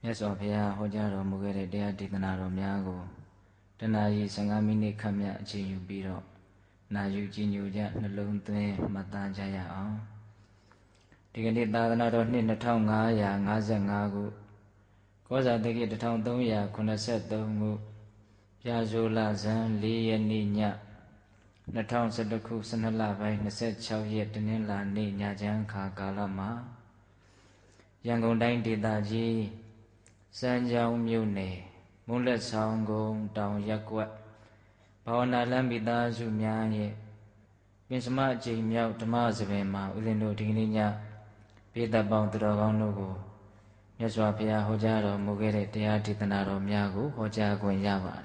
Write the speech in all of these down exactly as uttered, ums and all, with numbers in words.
မြတ်စွာဘုရားဟောကြားတော်မူခဲ့တဲ့တရားဒေသနာတော်များကိုတနာရီဆယ်ငါးမိနစ်ခန့်မြတ်အချိန်ယူပြီးတော့နာယူကြည်ညိုကြနှလုံးသွင်းမှတ်သားကြရအောင်ဒီကနေ့သာသနာတော်နှစ်နှစ်ငါးရာငါးငါးခုကောဇာတက္ကိတစ်ထောင်သုံးရာခုနှစ်သုံးခုပြာဇိုလဇန်လေးရက်နေ့ညနှစ်ထောင်ဆယ်တစ်ခုဆယ်နှစ်လပိုင်းနှစ်ဆယ့်ခြောက်ရက်တနင်္လာနေ့ညချမ်းခါကာလမှာရန်ကုန်တိုင်းဒေသကြီးစမ်းချောင်းမြို့နယ်မုံလက်ဆောင်ကုန်းတောင်ရပ်ကွက်ဘာဝနာလမ်းမိသားစုများရဲ့ပင်စမအကျိန်မြောက်ဓမ္မစပင်မှာဦးဇင်းတို့ဒီကနေ့ညဘေးသက်ပေါင်းသူတော်ကောင်းတို့ကိုမြတ်စွာဘုရားဟောကြားတော်မူခဲ့တဲ့တရားဒေသနာတော်များကိုဟောကြားခွင့်ရပါတယ်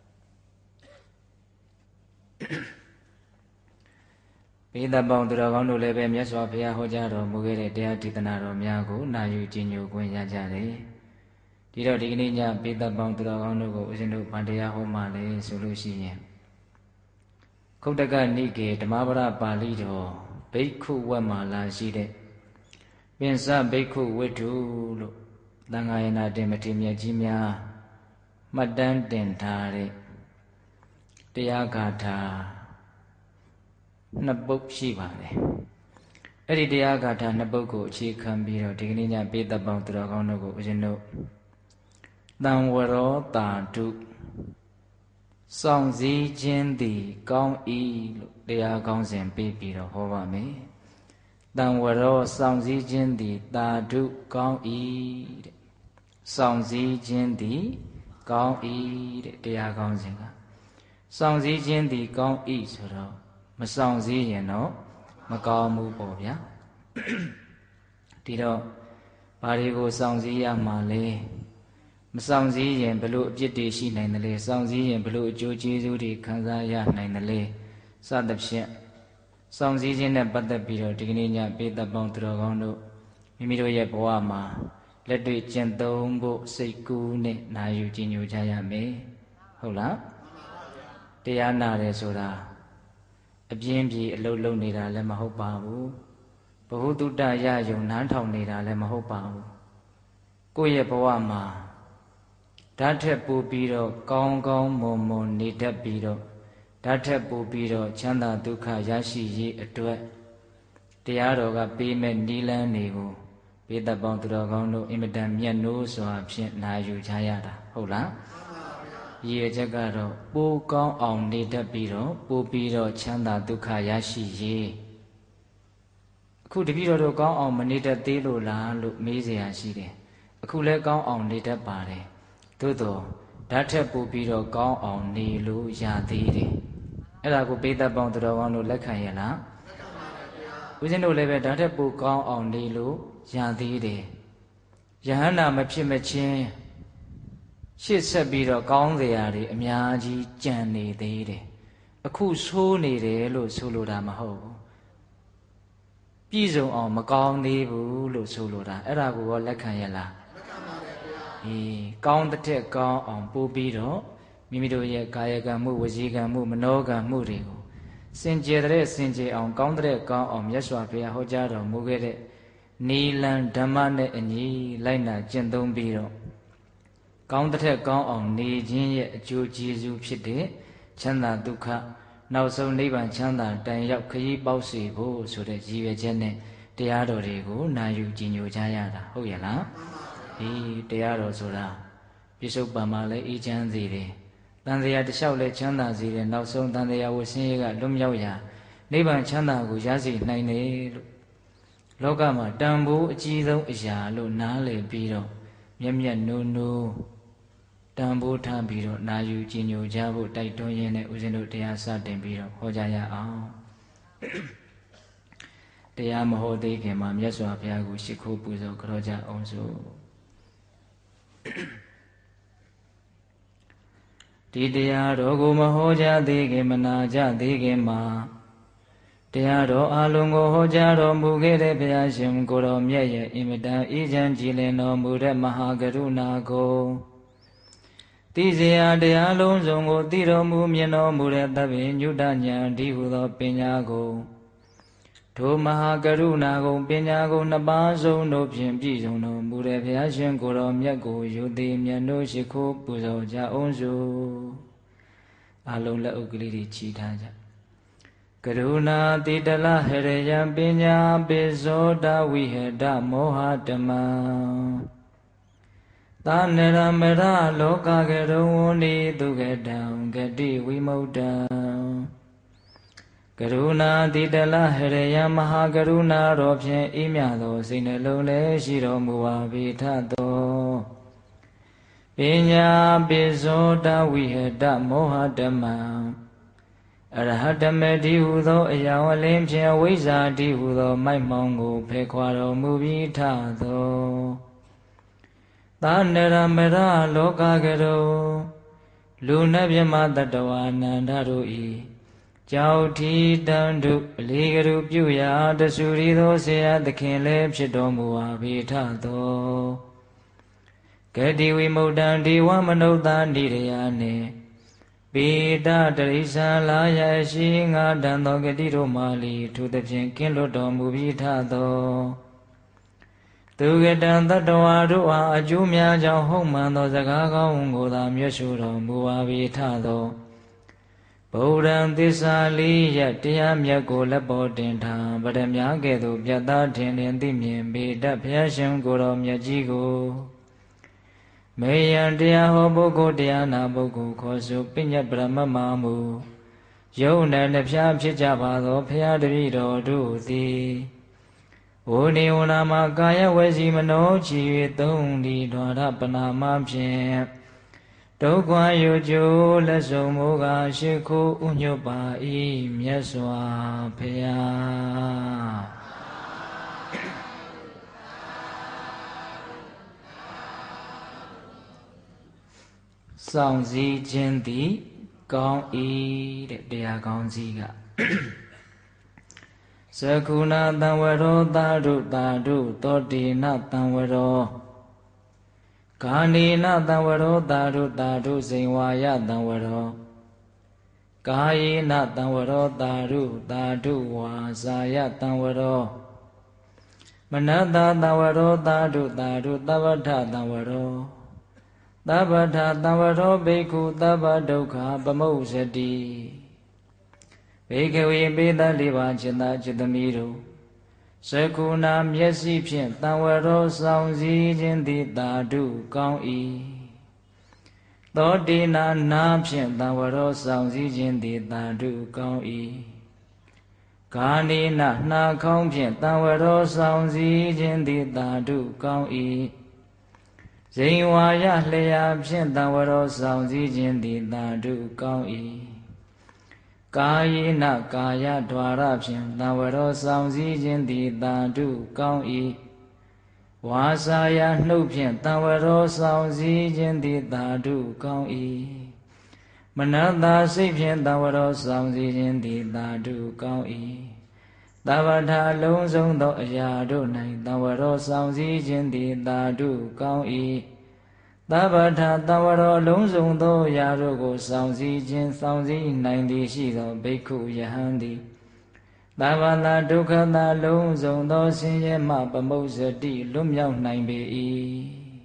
ဘေးသက်ပေါင်းသူတော်ကောင်းတို့လည်းပဲမြတ်စွာဘုရားဟောကြားတော်မူခဲ့တဲ့တရားဒေသနာတော်များကိုနာယူကြည်ညိုခွင့်ရကြတယ်ဒီတော့ဒီကနေ့ညဘေးသက်ပေါင်းသူတော်ကောင်းတို့ကိုဦးဇင်းတို့ဗန္တရားဟောမှလဲဆိုလို့ရှိရင်ခုတ်တကနိကေဓမ္မပဒပါဠိတော်ဘိက္ခုဝတ်မှာလာရှိတဲ့ပင်စဘိက္ခုဝိတ္ထုလို့သံဃာယနာတင်မထေမြတ်ကြီးများမှတ်တမ်းတင်ထားတဲ့တရားဂါထာနှစ်ပုဒ်ရှိပါတယ်အဲ့ဒီတရားဂါထာနှစ်ပုဒ်ကိုအခြေခံပြီးတော့ဒီကနေ့ညဘေးသက်ပေါင်းသူတော်ကောင်းတို့ကိုဦးဇင်းတို့တံဝရောတာတုစောင့်စည်းခြင်းသည်ကောင်း၏လို့တရားကောင်းစဉ်ပေးပြီးတော့ဟောပါမယ်တံဝရောစောင့်စည်းခြင်းသည်တာတုကောင်း၏တဲ့စောင့်စည်းခြင်းသည်ကောင်း၏တဲ့တရားကောင်းစဉ်ကစောင့်စည်းခြင်းသည်ကောင်း၏ဆိုတော့မစောင့်စည်းရင်တော့မကောင်းဘူးပေါ့ဗျာဒီတော့ဘာတွေကိုစောင့်စည်းရမှာလဲမစောင့်စည်းရင်ဘလို့အပြစ်တွေရှိနိုင်တယ်လဲစောင့်စည်းရင်ဘလို့အကျိုးကျေးဇူးတွေခံစားရနိုင်တယ်လဲစသဖြင့်စောင့်စည်းခြင်းနဲ့ပတ်သက်ပြီးတော့ဒီကနေ့ညဘေးသက်ပေါင်းသူတော်ကောင်းတို့မိမိတို့ရဲ့ဘဝမှာလက်တွေ့ကျင့်သုံးဖို့စိတ်ကူးနဲ့နာယူကြည်ညိုကြရမယ်ဟုတ်လားတရားနာတယ်ဆိုတာအပြင်းပြေအလုံးလုံးနေတာလည်းမဟုတ်ပါဘူးဘဟုတုတရယုံနန်းထောင်နေတာလည်းမဟုတ်ပါဘူးကိုယ့်ရဲ့ဘဝမှာဓာတ်ထက်ပိုပြီးတော့ကောင်းကောင်းမွန်မွန်နေတတ်ပြီးတော့ဓာတ်ထက်ပိုပြီးတော့ချမ်းသာဒုက္ခရရှိရေးအတွက်တရားတော်ကပေးမဲ့နိလန်းတွေကိုဘေးသက်ပေါင်းသူတော်ကောင်းတို့အင်မတန်မြတ်နိုးစွာဖြင့်နာယူကြရတာဟုတ်လားရည်ရချက်ကတော့ပိုကောင်းအောင်နေတတ်ပြီးတော့ပိုပြီးတော့ချမ်းသာဒုက္ခရရှိရေးအခုတပည့်တော်တို့ကောင်းအောင်မနေတတ်သေးလို့လားလို့မေးเสียရှိတယ်အခုလည်းကောင်းအောင်နေတတ်ပါတယ်သို့တော့ဓာတ်ထက်ပိုပြီးတော့ကောင်းအောင်နေလို့ရသေးတယ်အဲ့ဒါကိုဘေးသက်ပေါင်းသူတော်ကောင်းတို့လက်ခံရလားလက်ခံပါဗျာဦးဇင်းတို့လည်းပဲဓာတ်ထက်ပိုကောင်းအောင်နေလို့ရသေးတယ်ယဟန္တာမဖြစ်မချင်းရှေ့ဆက်ပြီးတော့ကောင်းစရာတွေအများကြီးကြံနေသေးတယ်အခုဆိုးနေတယ်လို့ဆိုလိုတာမဟုတ်ဘူးပြည့်စုံအောင်မကောင်းသေးဘူးလို့ဆိုလိုတာအဲ့ဒါကိုရောလက်ခံရလားလက်ခံပါတယ်ဗျာအေးကောင်းတဲ့ကောင်းအောင်ပို့ပြီးတော့မိမိတို့ရဲ့ကာယကံမှုဝစီကံမှုမနောကံမှုတွေကိုစင်ကြယ်တဲ့စင်ကြယ်အောင်ကောင်းတဲ့ကောင်းအောင်မြတ်စွာဘုရားဟောကြားတော်မူခဲ့တဲ့နိလန်ဓမ္မနဲ့အညီလိုက်နာကျင့်သုံးပြီးတော့ကောင်းတဲ့ကောင်းအောင်နေခြင်းရဲ့အကျိုးကျေးဇူးဖြစ်တဲ့ချမ်းသာဒုက္ခနောက်ဆုံးနိဗ္ဗာန်ချမ်းသာတိုင်ရောက်ခရီးပေါက်စေဖို့ဆိုတဲ့ရည်ရွယ်ချက်နဲ့တရားတော်တွေကိုနာယူကြည်ညိုကြရတာဟုတ်ရဲ့လားဒီတရားတော်ဆိုတာပြစ္ဆုတ်ပံမှာလည်းအေးချမ်းစေတယ်တန်တရားတစ်လျှောက်လည်းချမ်းသာစေတယ်နောက်ဆုံးတန်တရားဝဆင်းရဲကလွတ်မြောက်ရာနိဗ္ဗာန်ချမ်းသာကိုရရှိနိုင်တယ်လို့လောကမှာတန်ဖိုးအကြီးဆုံးအရာလို့နားလည်ပြီးတော့မျက်မျက်နိုးနိုးတန်ဖိုးထားပြီးတော့နာယူကြည်ညိုကြဖို့တိုက်တွန်းရင်းနဲ့ဦးဇင်းတို့တရားစတင်ပြီးတော့ဟောကြားရအောင်တရားမဟောသေးခင်မှာမြတ်စွာဘုရားကိုရှိခိုးပူဇော်ကြောကြအောင်စို့ဒီတရားတော်ကိုမဟောကြားသေးခင်မနာကြသေးခင်မှာတရားတော်အလုံးကိုဟောကြားတော်မူခဲ့တဲ့ဘုရားရှင်ကိုယ်တော်မြတ်ရဲ့အင်မတန်အေးချမ်းကြည်လင်တော်မူတဲ့မဟာကရုဏာကိုသိစေရာတရားလုံးစုံကိုသိတော်မူမြင်တော်မူတဲ့သဗ္ဗညုတဉာဏ်ဒီဟုသောပညာကိုထိုမဟာကရုဏာကုံပညာကုံနှစ်ပါးစုံတို့ဖြင့်ပြည့်စုံတော်မူတဲ့ဘုရားရှင်ကိုယ်တော်မြတ်ကိုယုတိမြတ်တို့ရှိခိုးပူဇော်ကြအောင်စို့အလုံးလက်ဥကလေးတွေချီထားကြကရုဏာတိတလဟရယံပညာပိဇောတဝိဟတမောဟတမံသာနရမရလောကကရုံဝဏိဒုက္ကတံဂတိဝိမု क्त ံကရုဏာတိတလဟရယံမဟာကရုဏာတော်ဖြင့်ဤမြသောစိတ်နှလုံးလည်းရှိတော်မူပါပေထသောပညာပိဇောတဝိဟတမောဟတမံအရဟတမေတိဟုသောအယောင်အလင်းဖြင့်အဝိဇ္ဇာတိဟုသောမိုက်မောင်ကိုဖယ်ခွာတော်မူပြီးထသောသာနရမရလောကကရုလူနတ်မြမတတဝါနန္ဒတို့ဤကြောက်ထီတန်တုအလေးကရုပြုရာတဆူရီသောဆရာသခင်လည်းဖြစ်တော်မူပါပေထသောဂတိဝိမု क्त ံဒီဝမနုဿာနိရယနှင့်ပေတတရိစ္ဆာလာယရှိငါတန်သောဂတိတို့မာလီထိုသဖြင့်ကင်းလွတ်တော်မူပြီးထသောသူကတံတတဝါတို့အားအကျိုးများကြောင့်ဟုတ်မှန်သောစကားကောင်းကိုသာမြတ်ရှုတော်မူပါပြီးထသောဗုဒ္ဓံသစ္စာလေးရတရားမြတ်ကိုလက်ပေါ်တင်ထားဗဒမြားကဲ့သို့ပြတ်သားထင်လင်းသိမြင်ပေတတ်ဘုရားရှင်ကိုယ်တော်မြတ်ကြီးကိုမေယံတရားဟောပုဂ္ဂိုလ်တရားနာပုဂ္ဂိုလ်ခေါ်ဆိုပညတ်ပရမမမူယုံနဲ့နှဖျားဖြစ်ကြပါသောဘုရားတပည့်တော်တို့သည်ဝိနေဝနာမှာကာယဝစီမနောချီ၍သုံးဒီဓဝရပနာမဖြင့်ဒုက္ခယုကျိုးလက်စုံမိုးကရှိခိုးဥညွတ်ပါ၏မြတ်စွာဘုရားစောင့်စည်းခြင်းသည်ကောင်း၏တဲ့တရားကောင်းစီးကသကုဏတံဝရောသာဓုသာဓုသောတိနတံဝရောကာနိနတံဝရောသာဓုသာဓုဇိဝါယတံဝရောကာယေနတံဝရောသာဓုသာဓုဝါစာယတံဝရောမနတတံဝရောသာဓုသာဓုသဗ္ဗထတံဝရောသဗ္ဗထတံဝရောဘိက္ခုသဗ္ဗဒုက္ခပမုစ္ဆတိဘေကဝေပေတလေးပါးจิตသားจิตသမီးတို့သကုဏမျက်စိဖြင့်တံဝရောဆောင်စည်းခြင်းသည်သာဓုကောင်း၏သောတိနာနာဖြင့်တံဝရောဆောင်စည်းခြင်းသည်သာဓုကောင်း၏ကာနိနနှာခေါင်းဖြင့်တံဝရောဆောင်စည်းခြင်းသည်သာဓုကောင်း၏ဇိဝါယလျာဖြင့်တံဝရောဆောင်စည်းခြင်းသည်သာဓုကောင်း၏ကာယေနကာယဒွါရဖြင့်တံဝရောဆောင်စည်းခြင်းသည်သာဓုကောင်း၏ဝါစာယနှုတ်ဖြင့်တံဝရောဆောင်စည်းခြင်းသည်သာဓုကောင်း၏မနတာစိတ်ဖြင့်တံဝရောဆောင်စည်းခြင်းသည်သာဓုကောင်း၏သဗ္ဗထာလုံးစုံသောအရာတို့၌တံဝရောဆောင်စည်းခြင်းသည်သာဓုကောင်း၏သဗ္ဗထာတံဝရောအလုံးစုံသောအရာတို့ကိုဆောင်စည်းခြင်းဆောင်စည်းနိုင်သည်ရှိသောဘိက္ခုယဟန်သည်သဗ္ဗတာဒုက္ခတာလုံးစုံသောဆင်းရဲမှပမုစ္ဆတိလွတ်မြောက်နိုင်ပေ၏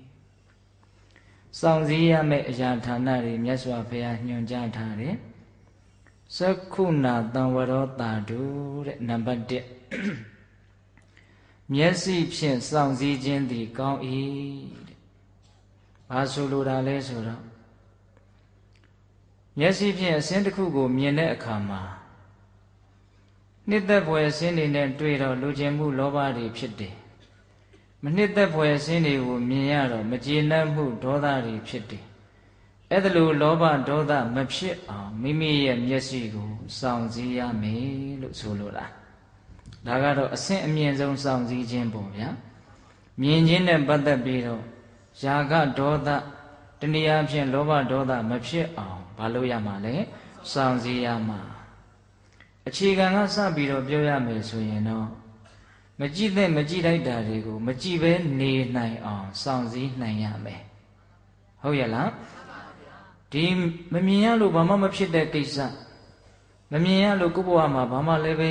ဆောင်စည်းရမယ့်အရာဌာနတွေမြတ်စွာဘုရားညွှန်ကြားထားတယ်သက္ခုဏတံဝရောတာဓုတဲ့နံပါတ်တစ်မျက်စိဖြင့်စောင့်စည်းခြင်းသည်ကောင်း၏ဘာဆိုလိုတာလဲဆိုတော့မျက်စိဖြင့်အစင်းတစ်ခုကိုမြင်တဲ့အခါမှာနှစ်သက်ဖွယ်အစင်းတွေနဲ့တွေ့တော့လူကျင်မှုလောဘတွေဖြစ်တယ်မနှစ်သက်ဖွယ်အစင်းတွေကိုမြင်ရတော့မကျေနပ်မှုဒေါသတွေဖြစ်တယ်အဲ့ဒါလိုလောဘဒေါသမဖြစ်အောင်မိမိရဲ့မျက်စိကိုစောင့်စည်းရမယ်လို့ဆိုလိုတာဒါကတော့အဆင့်အမြင့်ဆုံးစောင့်စည်းခြင်းပေါ့ဗျာမြင်ခြင်းနဲ့ပတ်သက်ပြီးတော့ရာဂဒေါသတဏှာဖြင့်လောဘဒေါသမဖြစ်အောင်ဘာလို့ရမှာလဲစောင့်စည်းရမှာအခြေခံကစပြီးတော့ပြောရမယ်ဆိုရင်တော့မကြည့်တဲ့မကြည့်လိုက်တာတွေကိုမကြည့်ဘဲနေနိုင်အောင်စောင့်စည်းနိုင်ရမယ်ဟုတ်ရဲ့လားဒီမမြင်ရလို့ဘာမှမဖြစ်တဲ့ကိစ္စမမြင်ရလို့ကိုယ့်ဘဝမှာဘာမှလည်းပဲ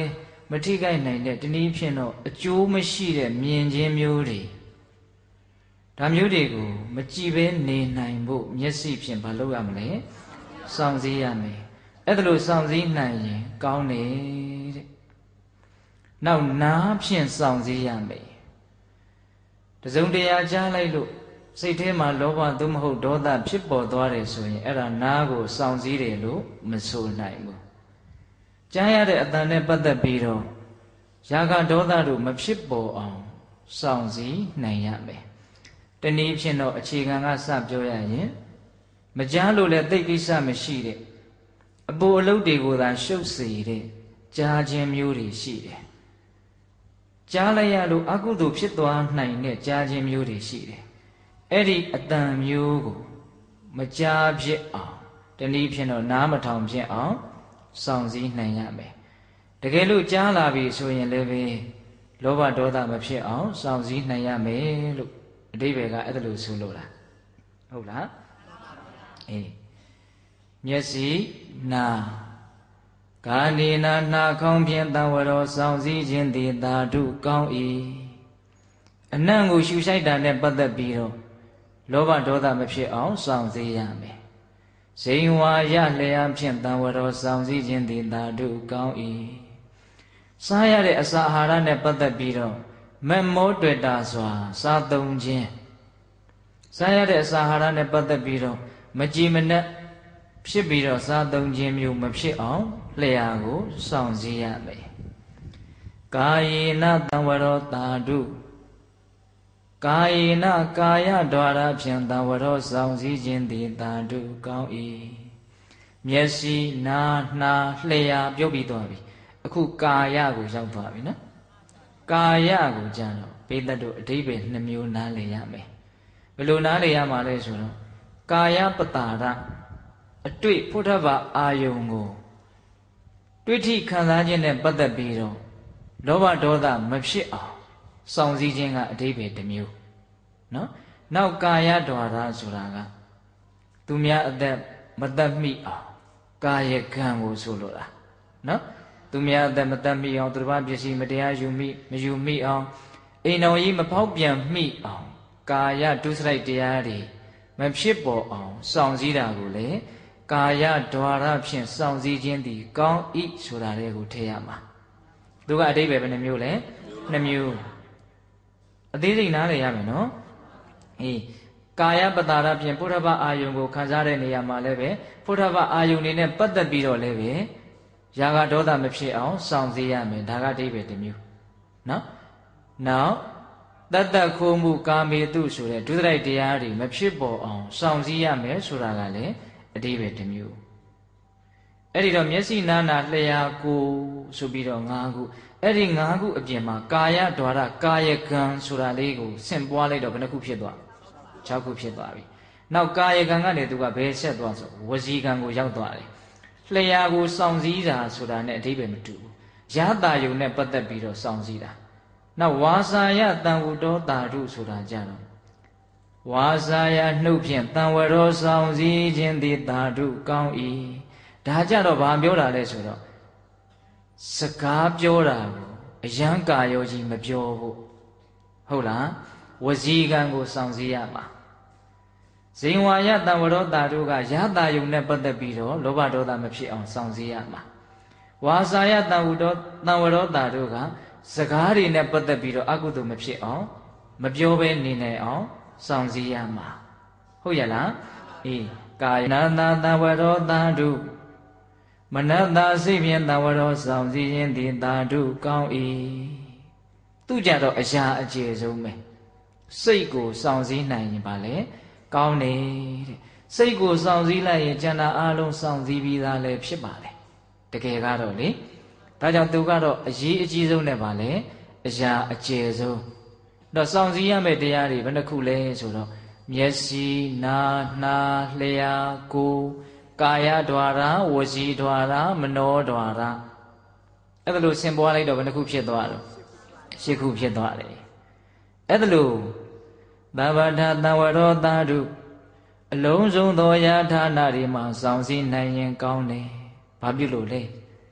မထိခိုက်နိုင်တဲ့တနည်းဖြင့်တော့အကျိုးမရှိတဲ့မြင်ခြင်းမျိုးတွေဒါမျိုးတွေကိုမကြည့်ဘဲနေနိုင်ဖို့မျက်စိဖြင့်မလုပ်ရမလဲစောင့်စည်းရမယ်အဲ့ဒါလို့စောင့်စည်းနိုင်ရင်ကောင်းတယ်တဲ့နောက်နားဖြင့်စောင့်စည်းရမယ်တစုံတရာကြားလိုက်လို့စိတ်ထဲမှာလောဘသို့မဟုတ်ဒေါသဖြစ်ပေါ်သွားတယ်ဆိုရင်အဲ့ဒါနားကိုစောင့်စည်းတယ်လို့မဆိုနိုင်ဘူးကြားရတဲ့အတန်နဲ့ပတ်သက်ပြီးတော့ရာဂဒေါသတို့မဖြစ်ပေါ်အောင်စောင့်စည်းနိုင်ရမယ်တနည်းဖြင့်တော့အခြေခံကစပြောရရင်မကြားလို့လည်းသိကိစ္စမရှိတဲ့အပူအလုပ်တွေကိုသာရှုပ်စေတဲ့ကြားခြင်းမျိုးတွေရှိတယ်ကြားလိုက်ရလို့အကုသိုလ်ဖြစ်သွားနိုင်တဲ့ကြားခြင်းမျိုးတွေရှိတယ်အဲ့ဒီအတန်မျိုးကိုမကြားဖြစ်အောင်တနည်းဖြင့်တော့နားမထောင်ဖြစ်အောင်စောင့်စည်းနိုင်ရမယ်တကယ်လို့ကြားလာပြီဆိုရင်လည်းပဲလောဘဒေါသမဖြစ်အောင်စောင့်စည်းနိုင်ရမယ်လို့အဓိပ္ပာယ်ကအဲ့ဒါလို့ဆိုလို့လားဟုတ်လားအေးမျက်စိနာကာနေနာနှာခေါင်းဖြင့်တံဝရောစောင့်စည်းခြင်းသည်သာဓုကောင်း၏အနံ့ကိုရှူဆိုင်တာနဲ့ပတ်သက်ပြီးတော့လောဘဒေါသမဖြစ်အောင်စောင့်စည်းရမယ်ဇိမ်ဝါရလျာဖြင့်တံဝရောစောင့်စည်းခြင်းသည်သာဓုကောင်း၏စားရတဲ့အစာအာဟာရနဲ့ပတ်သက်ပြီးတော့မမောတွေ့တာစွာစားသုံးခြင်းစားရတဲ့အစာအာဟာရနဲ့ပတ်သက်ပြီးတော့မကြည်မနှက်ဖြစ်ပြီးတော့စားသုံးခြင်းမျိုးမဖြစ်အောင်လျှာကိုစောင့်စည်းရမယ်ကာယေနတံဝရောတာဓုကာယေနကာယဒွါရဖြင့်တံဝရောစောင့်စည်းခြင်းသည်တာဓုကောင်း၏မျက်စိနားနှာလျှာပြုတ်ပြီးသွားပြီအခုကာယကိုရောက်သွားပြီနော်ကာယကိုကြတော့ပိဋကတ်တို့အဓိပ္ပာယ်နှစ်မျိုးနားလည်ရမယ်ဘယ်လိုနားလည်ရမှာလဲဆိုတော့ကာယပတာရအတွေ့ဖုထဘာအာယုံကိုတွေ့ထိခံစားခြင်းနဲ့ပတ်သက်ပြီးတော့လောဘဒေါသမဖြစ်အောင်စောင့်စည်းခြင်းကအဓိပ္ပာယ်တစ်မျိုးနော်နောက်ကာယဒွါရဆိုတာကသူများအသက်မသက်မိအောင်ကာယကံကိုဆိုလိုတာနော်သူများအသက်မသက်မိအောင်သူတစ်ပါးပစ္စည်းမတရားယူမိမယူမိအောင်အိမ်တော်ကြီးမဖောက်ပြန်မိအောင်ကာယဒုစရိုက်တရားတွေမဖြစ်ပေါ်အောင်စောင့်စည်းတာကိုလေကာယဒွါရဖြင့်စောင့်စည်းခြင်းသည်ကောင်း၏ဆိုတာလေးကိုထည့်ရမှာသူကအဓိပ္ပာယ်ဘယ်နှမျိုးလဲနှစ်မျိုးအသေးစိတ်နားလည်ရမယ်နော်အေးကာယပတာရဖြင့်ပုထဘအာယုံကိုခံစားတဲ့နေရာမှာလည်းပဲပုထဘအာယုံနေနဲ့ပတ်သက်ပြီးတော့လည်းပဲရာဂဒေါသမဖြစ်အောင်စောင့်စည်းရမယ်ဒါကအဓိပ္ပာယ်တစ်မျိုးနော်နောက်တတ္တခိုးမှုကာမေတုဆိုတဲ့ဒုစရိုက်တရားတွေမဖြစ်ပေါ်အောင်စောင့်စည်းရမယ်ဆိုတာကလည်းအဓိပ္ပာယ်တစ်မျိုးအဲ့ဒီတော့မျက်စိနာနာလျှာကိုဆိုပြီးတော့၅ခုအဲ့ဒီ၅ခုအပြင်မှာကာယဒွါရကာယကံဆိုတာလေးကိုဆင့်ပွားလိုက်တော့ဘယ်နှခုဖြစ်သွား၆ခုဖြစ်သွားပြီနောက်ကာယကံကနေသူကဘယ်ဆက်သွားဆိုဝစီကံကိုရောက်သွားတယ်လျှာကိုစောင့်စည်းတာဆိုတာနဲ့အဓိပ္ပာယ်မတူဘူးရတာယုံနဲ့ပတ်သက်ပြီးတော့စောင့်စည်းတာနောက်ဝါစာယတံဝတ္တောတာဓုဆိုတာကြတော့ဝါစာယနှုတ်ဖြင့်တံဝရောဆောင်စည်းခြင်းသည်တာဓုကောင်း၏ဒါကြတော့ဘာပြောတာလဲဆိုတော့စကားပြောတာကိုအယံကာယောကြီးမပြောဘူးဟုတ်လားဝစီကံကိုဆောင်စည်းရမှာဇိမ်ဝါယတံဝရောတာဓုကရတာယုံနဲ့ပတ်သက်ပြီးတော့လောဘဒေါသမဖြစ်အောင်ဆောင်စည်းရမှာဝါစာယတံဝတ္တောတံဝရောတာဓုကစကားတွေနဲ့ပတ်သက်ပြီးတော့အကုသိုလ်မဖြစ်အောင်မပြောဘဲနေနိုင်အောင်စောင့်စည်းရမှာဟုတ်ရလားအေးကာယနာတာတဝရောတာဓုမနတ္တာစိတ်ဖြင့်တဝရောစောင့်စည်းခြင်းသည်တာဓုကောင်း၏သူကြတော့အရာအကျေဆုံးပဲစိတ်ကိုစောင့်စည်းနိုင်ရင်ပါလေကောင်းနေတဲ့စိတ်ကိုစောင့်စည်းလိုက်ရင်ကျန်တာအလုံးစောင့်စည်းပြီးသားလည်းဖြစ်ပါလေတကယ်ကတော့လေဒါကြောင့်သူကတော့အရေးအကြီးဆုံးနဲ့ပါလေအရာအကျယ်ဆုံးတော့စောင့်စည်းရမယ့်တရားတွေဘယ်နှခုလဲဆိုတော့မျက်စိနာနှာလျှာကိုယ်ကာယဒွါရဝစီဒွါရမနောဒွါရအဲ့ဒါလို့ဆင်ပွားလိုက်တော့ဘယ်နှခုဖြစ်သွားတော့ရှစ်ခုဖြစ်သွားတယ်အဲ့ဒါလို့သဗ္ဗထသံဝရောတာဓုအလုံးစုံသောယာဌာနတွေမှာစောင့်စည်းနိုင်ရင်ကောင်းတယ်ဘာဖြစ်လို့လဲ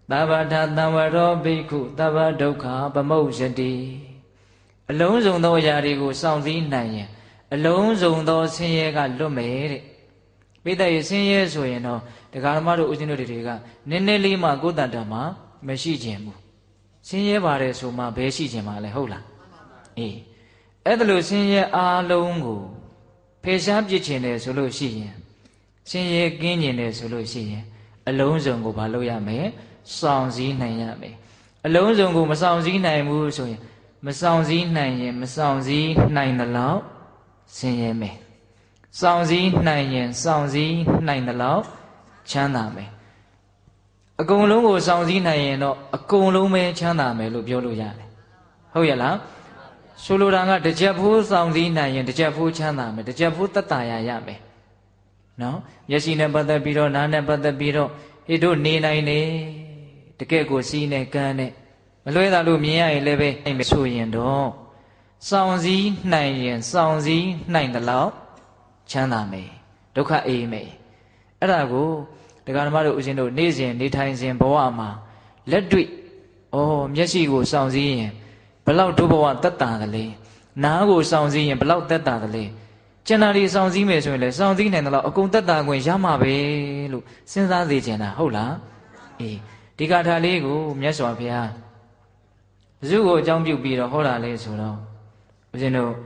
သဗ္ဗထာတံဝရောဘိက္ခုသဗ္ဗဒုက္ခပမုတ်ယတိအလုံးစုံသောအရာတွေကိုစောင့်စည်းနိုင်ရင်အလုံးစုံသောဆင်းရဲကလွတ်မယ်တဲ့ပိဋကရဲ့ဆင်းရဲဆိုရင်တော့တရားဓမ္မတို့ဦးဇင်းတို့တွေကနည်းနည်းလေးမှကိုယ်တန်တာမှာမရှိခြင်းဘူးဆင်းရဲပါတယ်ဆိုမှဘယ်ရှိခြင်းမှာလဲဟုတ်လားအေးအဲ့ဒါလို့ဆင်းရဲအားလုံးကိုဖယ်ရှားပြစ်ခြင်းတယ်ဆိုလို့ရှိရင်ဆင်းရဲကင်းခြင်းတယ်ဆိုလို့ရှိရင်အလုံးစုံကိုမလုပ်ရမယ်စောင့်စည်းနိုင်ရမယ်အလုံးစုံကိုမစောင့်စည်းနိုင်ဘူးဆိုရင်မစောင့်စည်းနိုင်ရင်မစောင့်စည်းနိုင်သလောက်ဆင်းရဲမယ်စောင့်စည်းနိုင်ရင်စောင့်စည်းနိုင်သလောက်ချမ်းသာမယ်အကုန်လုံးကိုစောင့်စည်းနိုင်ရင်တော့အကုန်လုံးပဲချမ်းသာမယ်လို့ပြောလို့ရတယ်ဟုတ်ရဲ့လားဆိုလိုတာကတစ်ချက်ဖိုးစောင့်စည်းနိုင်ရင်တစ်ချက်ဖိုးချမ်းသာမယ်တစ်ချက်ဖိုးသက်သာရရမယ်နော်မျက်စိနဲ့ပတ်သက်ပြီးတော့နားနဲ့ပတ်သက်ပြီးတော့ဟိတို့နေနိုင်နေတကယ့်ကိုစီးနဲ့ကန်းနဲ့မလွဲတာလို့မြင်ရရင်လည်းပဲအဲ့မဆိုရင်တော့စောင့်စည်းနိုင်ရင်စောင့်စည်းနိုင်သလောက်ချမ်းသာမယ်ဒုက္ခအေးမယ်အဲ့ဒါကိုတရားဓမ္မတို့ဦးဇင်းတို့နေ့စဉ်နေထိုင်စဉ်ဘဝမှာလက်တွေ့ဩမျက်စိကိုစောင့်စည်းရင်ဘလောက်ဒုဘဝတက်တာကလေးနားကိုစောင့်စည်းရင်ဘလောက်တက်တာကလေးကျန်တာတွေစောင့်စည်းမယ်ဆိုရင်လည်းစောင့်စည်းနိုင်တယ်လို့အကုန်တက်တာခွင့်ရမှာပဲလို့စဉ်းစားစေချင်တာဟုတ်လားအေးဒီကထာလေးကိုမြတ်စွာဘုရားဘုရားကိုအကြောင်းပြုပြီးတော့ဟောတာလေးဆိုတော့ဦးဇင်းတို့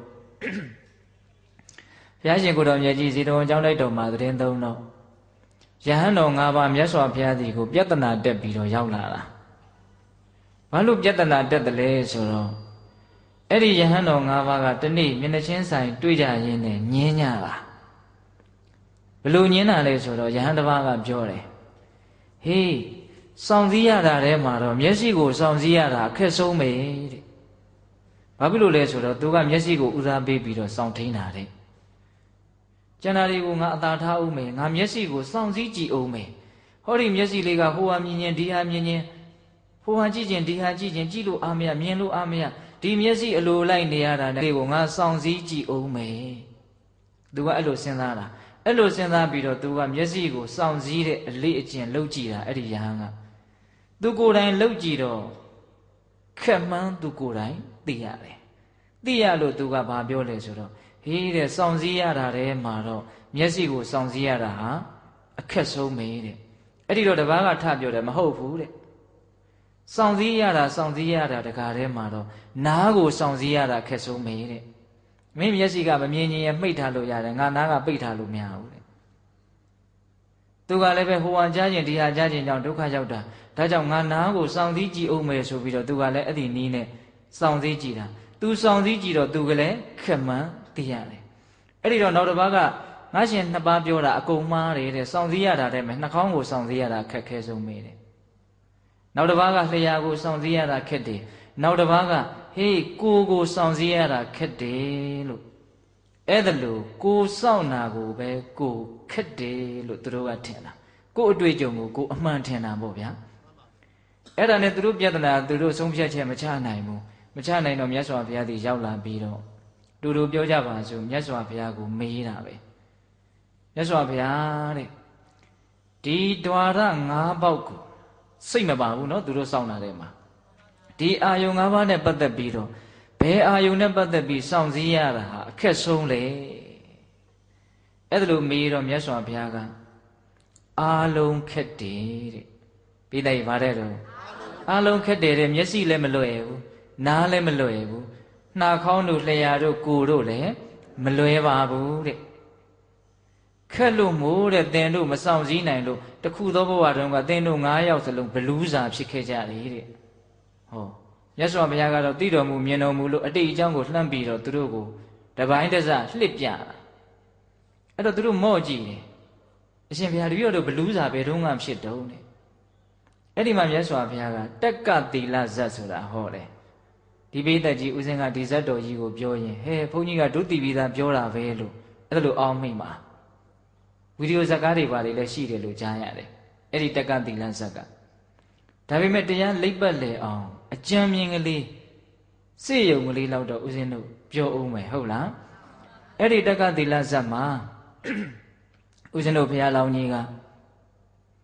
ဘုရားရှင်ကိုယ်တော်မြတ်ကြီးဇီတော်အကြောင်းလိုက်တော်မှာသတင်းသုံးတော့ယဟန်တော်၅ပါးမြတ်စွာဘုရားစီကိုပြဿနာတက်ပြီးတော့ရောက်လာတာဘာလို့ပြဿနာတက်တယ်လဲဆိုတော့အဲ့ဒီယဟန်တော်၅ပါးကတနေ့မျက်နှာချင်းဆိုင်တွေ့ကြရင်းနဲ့ညင်းကြတာဘလို့ညင်းတာလဲဆိုတော့ယဟန်တစ်ပါးကပြောတယ်ဟေးစောင့်စည်းရတာထဲမှာတော့မျက်စိကိုစောင့်စည်းရတာအခက်ဆုံးပဲတဲ့ဘာဖြစ်လို့လဲဆိုတော့သူကမျက်စိကိုဦးစားပေးပြီးတော့စောင့်ထိန်တာတဲ့ကျန်တာတွေကိုငါအသာထားအောင်မယ်ငါမျက်စိကိုစောင့်စည်းကြည့်အောင်မယ်ဟောဒီမျက်စိလေးကဟိုဟာမြင်ရင်ဒီဟာမြင်ရင်ဟိုဟာကြည့်ရင်ဒီဟာကြည့်ရင်ကြည့်လို့အားမရမြင်လို့အားမရဒီမျက်စိအလိုလိုက်နေရတာနဲ့ကိုငါစောင့်စည်းကြည့်အောင်မယ်သူကအဲ့လိုစဉ်းစားတာအဲ့လိုစဉ်းစားပြီးတော့သူကမျက်စိကိုစောင့်စည်းတဲ့အလေးအကျင့်လုပ်ကြည့်တာအဲ့ဒီယဟန်ကသူကိုယ်တိုင်လုပ်ကြည့်တော့ခက်မှန်းသူကိုယ်တိုင်သိရတယ်သိရလို့သူကဘာပြောလဲဆိုတော့ဟေးတဲ့စောင့်စည်းရတာထဲမှာတော့မျက်စိကိုစောင့်စည်းရတာဟာအခက်ဆုံးပဲတဲ့အဲ့ဒီတော့တပားကထပြောတယ်မဟုတ်ဘူးတဲ့စောင့်စည်းရတာစောင့်စည်းရတာတကားထဲမှာတော့နားကိုစောင့်စည်းရတာခက်ဆုံးပဲတဲ့မင်းမျက်စိကမမြင်ရင်ရမိတ်ထားလို့ရတယ်ငါနားကပိတ်ထားလို့မရဘူးတဲ့သူကလည်းပဲဟိုဟာကြားခြင်းဒီဟာကြားခြင်းကြောင့်ဒုက္ခရောက်တာဒါကြောင့်ငါနားကိုစောင့်စည်းကြည့်အောင်မယ်ဆိုပြီးတော့သူကလည်းအဲ့ဒီနီးနဲ့စောင့်စည်းကြည့်တာသူစောင့်စည်းကြည့်တော့သူကလည်းခက်မှန်းသိရတယ်အဲ့ဒီတော့နောက်တစ်ပါးကငါရှင်နှစ်ပါးပြောတာအကုန်မှားတယ်တဲ့စောင့်စည်းရတာတဲ့နှာခေါင်းကိုစောင့်စည်းရတာခက်ခဲဆုံးပဲတဲ့နောက်တစ်ပါးကလျှာကိုစောင့်စည်းရတာခက်တယ်နောက်တစ်ပါးကဟေးကိုယ်ကိုစောင့်စည်းရတာခက်တယ်လို့အဲ့ဒါလို့ကိုစောင့်တာကိုပဲကိုခက်တယ်လို့သူတို့ကထင်တာကိုအတွေ့အကြုံကိုကိုအမှန်ထင်တာပေါ့ဗျာအဲ့ဒါနဲ့သူတို့ပြဿနာသူတို့ဆုံးဖြတ်ချက်မချနိုင်ဘူးမချနိုင်တော့မြတ်စွာဘုရားသည်ရောက်လာပြီးတော့တူတူပြောကြပါစို့မြတ်စွာဘုရားကိုမေးတာပဲမြတ်စွာဘုရားတဲ့ဒီဓဝါရ၅ပေါက်ကိုစိတ်မပါဘူးเนาะသူတို့စောင့်တာထဲမှာဒီအာယုံ၅ပါးနဲ့ပတ်သက်ပြီးတော့ဘယ်အာယုံနဲ့ပတ်သက်ပြီးစောင့်စည်းရတာဟာအခက်ဆုံးလေအဲ့ဒါလို့မေးတော့မြတ်စွာဘုရားကအာလုံးခက်တယ်တဲ့ပြီးလိုက်ပါတဲ့တော့အာလုံးခက်တယ်တဲ့မျက်စိလည်းမလွယ်ဘူးနားလည်းမလွယ်ဘူးနှာခေါင်းတို့လျှာတို့ကိုယ်တို့လည်းမလွယ်ပါဘူးတဲ့ခက်လို့မို့တဲ့သင်တို့မစောင့်စည်းနိုင်လို့တခုသောဘဝတုန်းကသင်တို့၅ယောက်စလုံးဘလူးစာဖြစ်ခဲ့ကြတယ်တဲ့ဟောမြတ်စွာဘုရားကတော့သိတော်မူမြင်တော်မူလို့အတိတ်အကြောင်းကိုလှမ်းပြီးတော့သူတို့ကိုတပိုင်းတစလှစ်ပြတာအဲ့တော့သူတို့မော့ကြည့်တယ်အရှင်ဘုရားတပည့်တော်ဘလူးစာဘယ်တုန်းကဖြစ်တုံးတဲ့အဲ့ဒီမှာမြတ်စွာဘုရားကတက်ကသီလဇတ်ဆိုတာဟောတယ်ဒီပိဋကကြီးဦးဇင်းကဒီဇတ်တော်ကြီးကိုပြောရင်ဟဲဘုန်းကြီးကဒုတိပိသာပြောတာပဲလို့အဲ့ဒါလို့အောင်းမိမှာဗီဒီယိုဇာတ်ကားတွေပါလေလည်းရှိတယ်လို့ကြားရတယ်အဲ့ဒီတက်ကသီလဇတ်ကဒါပေမဲ့တရားလိပ်ပတ်လေအောင်အကြံမြင်ကလေးစေယုံကလေးလောက်တော့ဦးဇင်းတို့ပြောအောင်မယ်ဟုတ်လားအဲ့ဒီတက်ကသီလဇတ်မှာဦးဇင်းတို့ဘုရားလောင်းကြီးက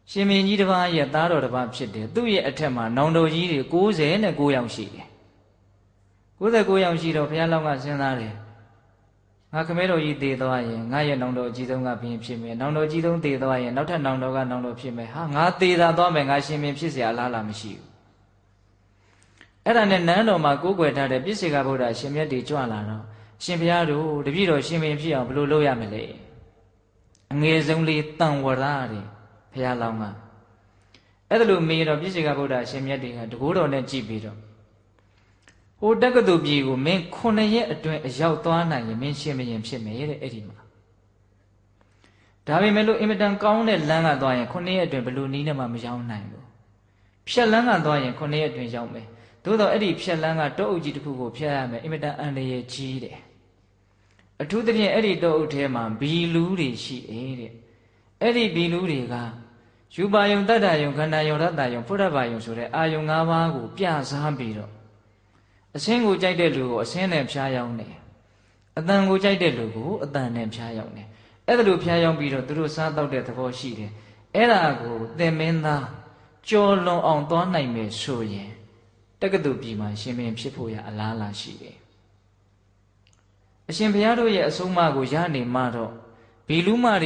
ရှင်မင်းကြီးတစ်ပါးရဲ့သားတော်တစ်ပါးဖြစ်တယ်သူ့ရဲ့အထက်မှာနောင်တော်ကြီးတွေ၉၉ယောက်ရှိတယ်၉၉ယောက်ရှိတော့ဘုရားလောင်းကစဉ်းစားတယ်ငါခမဲတော်ကြီးတည်သွားရင်ငါရဲ့နောင်တော်အကြီးဆုံးကဘုရင်ဖြစ်မယ်နောင်တော်ကြီးဆုံးတည်သွားရင်နောက်ထပ်နောင်တော်ကနောင်တော်ဖြစ်မယ်ဟာငါတည်တာသွားမယ်ငါရှင်မင်းဖြစ်เสียအလားလားမရှိဘူးအဲ့ဒါနဲ့နန်းတော်မှာကိုးကွယ်ထားတဲ့ပြစ္ဆေကဗုဒ္ဓရှင်မြတ်တွေကြွလာတော့ရှင်ဘုရားတို့တပည့်တော်ရှင်မင်းဖြစ်အောင်ဘယ်လိုလုပ်ရမလဲအငယ်ဆုံးလေးတန်ဝရတဲ့ဘုရားလောင်းကအဲ့ဒါလိုမေးတော့ပြစ္ဆေကဗုဒ္ဓရှင်မြတ်တွေကတကိုးတော်နဲ့ကြည့်ပြီးတော့ဟိုတက္ကသိုလ်ပြည်ကိုမင်းခုနှစ်ရက်အတွင်းအရောက်သွားနိုင်ရင်မင်းရှင်မင်းဖြစ်မယ်တဲ့အဲ့ဒီမှာဒါပေမဲ့လို့အင်မတန်ကောင်းတဲ့လမ်းကသွားရင်ခုနှစ်ရက်အတွင်းဘယ်လိုနည်းနဲ့မှမရောက်နိုင်ဘူးဖြတ်လမ်းကသွားရင်ခုနှစ်ရက်အတွင်းရောက်မယ်သို့တော့အဲ့ဒီဖြတ်လန်းကတောအုပ်ကြီးတစ်ခုကိုဖြတ်ရမယ်အင်မတန်အန္တရာယ်ကြီးတယ်အထူးသဖြင့်အဲ့ဒီတောအုပ်ထဲမှာဘီလူတွေရှိတယ်တဲ့အဲ့ဒီဘီလူတွေကယူပါယုံတတ္တယုံခန္ဓာယုံရတ္တယုံဖုဒ္ဓဘာယုံဆိုတဲ့အာယုံ၅ပါးကိုပြစားပြီးတော့အစင်းကိုကြိုက်တဲ့လူကိုအစင်းနဲ့ဖျားယောင်းတယ်အတန်ကိုကြိုက်တဲ့လူကိုအတန်နဲ့ဖျားယောင်းတယ်အဲ့ဒါလိုဖျားယောင်းပြီးတော့သူတို့စားတော့တဲ့သဘောရှိတယ်အဲ့ဒါကိုသင်မင်းသားကြော်လွန်အောင်သွားနိုင်မယ်ဆိုရင်တက္ကသိုလ်ပြည်မှာရှင်မင်းဖြစ်ဖို့ရအလားလာရှိတယ်အရှင်ဘုရားတို့ရဲ့အဆုံးအမကိုရနေမှတော့ဘီလူမတွေ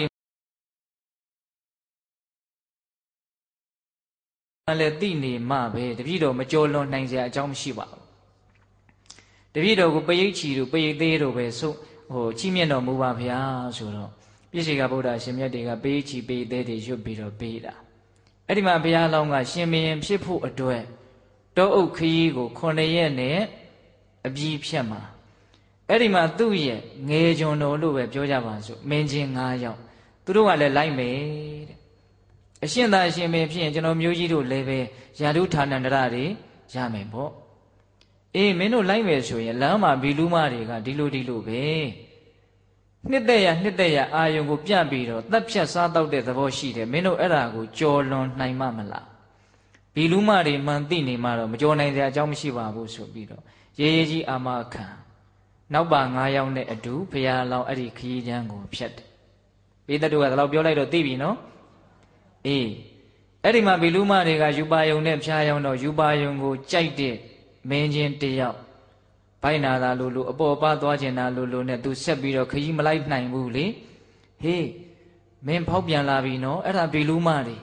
လည်းသိနေမှပဲတပည့်တော်မကြော်လွန်နိုင်စရာအကြောင်းမရှိပါဘူးတပည့်တော်ကိုပရိတ်ချီတို့ပရိတ်သေးတို့ပဲဆိုဟိုချီးမြှင့်တော်မူပါဗျာဆိုတော့ပြည့်စေကဗုဒ္ဓရှင်မြတ်တွေကပရိတ်ချီပရိတ်သေးတွေရွတ်ပြီးတော့ပေးတာအဲ့ဒီမှာဘုရားလောင်းကရှင်မင်းဖြစ်ဖို့အတွက်တောအုပ်ခရီးကိုခုနှစ်ရက်နဲ့အပြီးဖြတ်မှာအဲ့ဒီမှာသူ့ရဲ့ငယ်ကျွန်တော်လို့ပဲပြောကြပါစို့မင်းချင်း၅ယောက်သူတို့ကလည်းလိုက်မယ်တဲ့အရှင်သာအရှင်မင်းဖြစ်ရင်ကျွန်တော်မျိုးကြီးတို့လည်းပဲယာတုဌာနန္တရတွေရမယ်ပေါ့အေးမင်းတို့လိုက်မယ်ဆိုရင်လမ်းမှာဘီလူမတွေကဒီလိုဒီလိုပဲနှစ်သက်ရနှစ်သက်ရအာယုံကိုပြပြီးတော့တပ်ဖြတ်စားတော့တဲ့သဘောရှိတယ်မင်းတို့အဲ့ဒါကိုကြော်လွန်နိုင်မှမလားဘီလူမတွေမှန်သိနေမှတော့မကြော်နိုင်စရာအကြောင်းမရှိပါဘူးဆိုပြီးတော့ရေရေကြီးအာမခံနောက်ပါ၅ယောက်နဲ့အတူဘုရားလောင်းအဲ့ဒီခရီးချမ်းကိုဖြတ်တယ်ပိဿတုကဒါတော့ပြောလိုက်တော့သိပြီနော်အေးအဲ့ဒီမှာဘီလူမတွေကယူပါယုံနဲ့ဖျားယောင်းတော့ယူပါယုံကိုကြိုက်တဲ့မင်းချင်းတယောက်ဘိုင်းနာသာလိုလိုအပေါ်ပါသွားကျင်တာလိုလိုနဲ့သူဆက်ပြီးတော့ခရီးမလိုက်နိုင်ဘူးလေဟေးမင်းဖောက်ပြန်လာပြီနော်အဲ့ဒါဘီလူမတွေ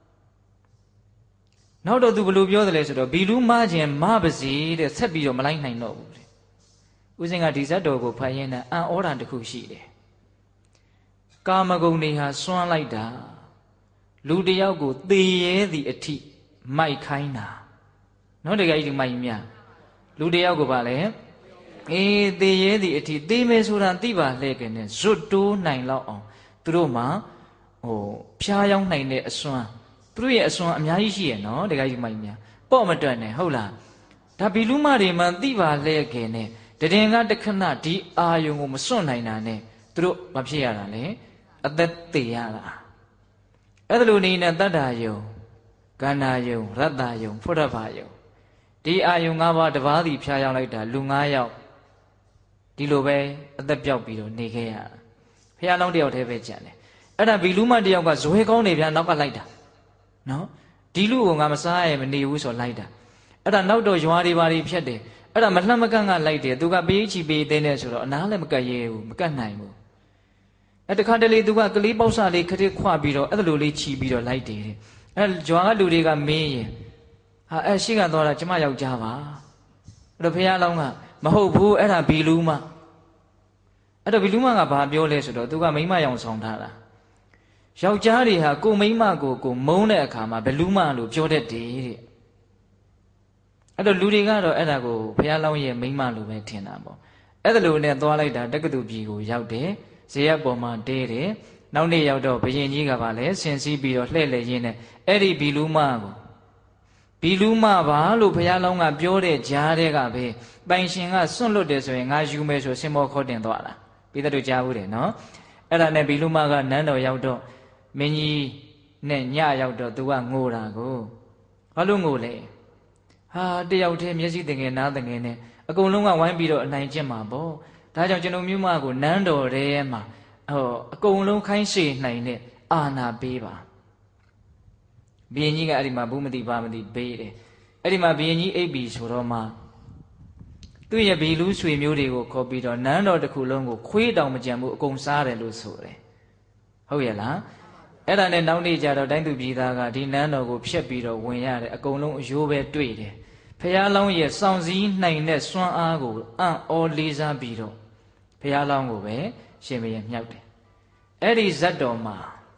နောက်တော့သူဘယ်လိုပြောသလဲဆိုတော့ဘီလူမချင်းမပါစီတဲ့ဆက်ပြီးတော့မလိုက်နိုင်တော့ဘူးတဲ့ဦးဇင်းကဒီဇတ်တော်ကိုဖတ်ရင်းနဲ့အံ့ဩတာတစ်ခုရှိတယ်ကာမဂုဏ်တွေဟာစွန့်လိုက်တာလူတယောက်ကိုသေရဲသည့်အထိမိုက်ခိုင်းတာနော်တကယ်ကြီးဒီမိုက်မြလူတယောက်ကိုပါလေအေးသေရဲသည့်အထိသေမယ်ဆိုတာသိပါလှဲ့ကနဲ့ဇွတ်တိုးနိုင်လောက်အောင်သူတို့မှာဟိုဖျားယောင်းနိုင်တဲ့အစွမ်းသူတို့ရဲ့အစွမ်းအများကြီးရှိရနော်တကယ်ကြီးမိုက်မြပေါ့မတွက်နဲ့ဟုတ်လားဒါဘီလူမတွေမှသိပါလှဲ့ကနဲ့တရင်ကတခဏဒီအာယုံကိုမစွန့်နိုင်တာနဲ့သူတို့မဖြစ်ရတာလေအသက်သေရတာအဲ့ဒါလိုနေနဲ့တတ္တာယုံကန္နာယုံရတ္တယုံဖုဒ္ဓဘာယုံဒီအာယုံ၅ပါးတစ်ပါးစီဖြားရောက်လိုက်တာလူ၅ယောက်ဒီလိုပဲအသက်ပြောက်ပြီးတော့နေခဲ့ရတာဖះလောင်းတယောက်တည်းပဲကြံတယ်အဲ့ဒါဘီလူမတယောက်ကဇွဲကောင်းနေဗျာနောက်ကလိုက်တာနော်ဒီလူကိုငါမစားရမနေဘူးဆိုလိုက်တာအဲ့ဒါနောက်တော့ရွာတွေဘာတွေဖြတ်တယ်အဲ့ဒါမလှမ်းမကန့်ကလိုက်တယ်သူကပေးချီပေးသေးတယ်ဆိုတော့အနားလည်းမကတ်ရဲဘူးမကတ်နိုင်ဘူးအဲ့တခါတလေသူကကလေးပေါက်စာလေးခတစ်ခွပြီးတော့အဲ့လိုလေးချီပြီးတော့လိုက်တယ်အဲ့ရွာကလူတွေကမင်းရင်ဟာအဲ့ရှိကသွားတာကျမယောက်ျားပါအဲ့တော့ဖះလောင်းကမဟုတ်ဘူးအဲ့ဒါဘီလူမအဲ့တော့ဘီလူမကဘာပြောလဲဆိုတော့သူကမိမရောင်ဆောင်ထားတာယောက်ျားတွေဟာကိုမိမကိုကိုမုန်းတဲ့အခါမှာဘီလူမလို့ပြောတတ်တယ်တဲ့အဲ့တော့လူတွေကတော့အဲ့ဒါကိုဘုရားလောင်းရဲ့မိမလို့ပဲထင်တာပေါ့အဲ့ဒါလိုနဲ့သွားလိုက်တာတက္ကသိုလ်ပြည်ကိုရောက်တယ်ဇေယျပေါ်မှာတဲတယ်နောက်နေ့ရောက်တော့ဘုရင်ကြီးကပါလဲဆင်စည်းပြီးတော့လှည့်လည်ရင်းနဲ့အဲ့ဒီဘီလူမကိုဘီလူမပါလို့ဘုရားလောင်းကပြောတဲ့ကြားတဲ့ကပဲပိုင်ရှင်ကစွန့်လွတ်တယ်ဆိုရင်ငါယူမယ်ဆိုစင်မောခေါ်တင်သွားတာပြီးတဲ့တို့ကြားဘူးတယ်နော်အဲ့ဒါနဲ့ဘီလူမကနန်းတော်ရောက်တော့မင်းကြီးနဲ့ညရောက်တော့သူကငိုတာကိုဘာလို့ငိုလဲဟာတယောက်တည်းမျက်စိတငယ်နားတငယ်နဲ့အကုန်လုံးကဝိုင်းပြီးတော့အနိုင်ကျင့်မှာပေါ့ဒါကြောင့်ကျွန်တော်မြို့မကိုနန်းတော်ထဲမှာဟောအကုန်လုံးခိုင်းစေနိုင်တဲ့အာဏာပေးပါဘီရင်ကြီးကအဲ့ဒီမှာဘူးမသိဘာမသိဘေးတယ်အဲ့ဒီမှာဘီရင်ကြီးအိပ်ပြီဆိုတော့မှသူ့ရဲ့ဘီလူးဆွေမျိုးတွေကိုခေါ်ပြီးတော့နန်းတော်တစ်ခုလုံးကိုခွေးတောင်မကြံဘူးအကုန်စားတယ်လို့ဆိုတယ်ဟုတ်ရဲ့လားအဲ့ဒါနဲ့နောက်နေ့ကျတော့တိုင်းသူပြည်သားကဒီနန်းတော်ကိုဖျက်ပြီးတော့ဝင်ရတယ်အကုန်လုံးအယိုးပဲတွေ့တယ်ဖះလောင်းရဲ့စောင့်စည်းနိုင်တဲ့စွမ်းအားကိုအံ့ဩလေးစားပြီးတော့ဖះလောင်းကိုပဲရှင်ဘုရင်မြောက်တယ်အဲ့ဒီဇတ်တော်မှာ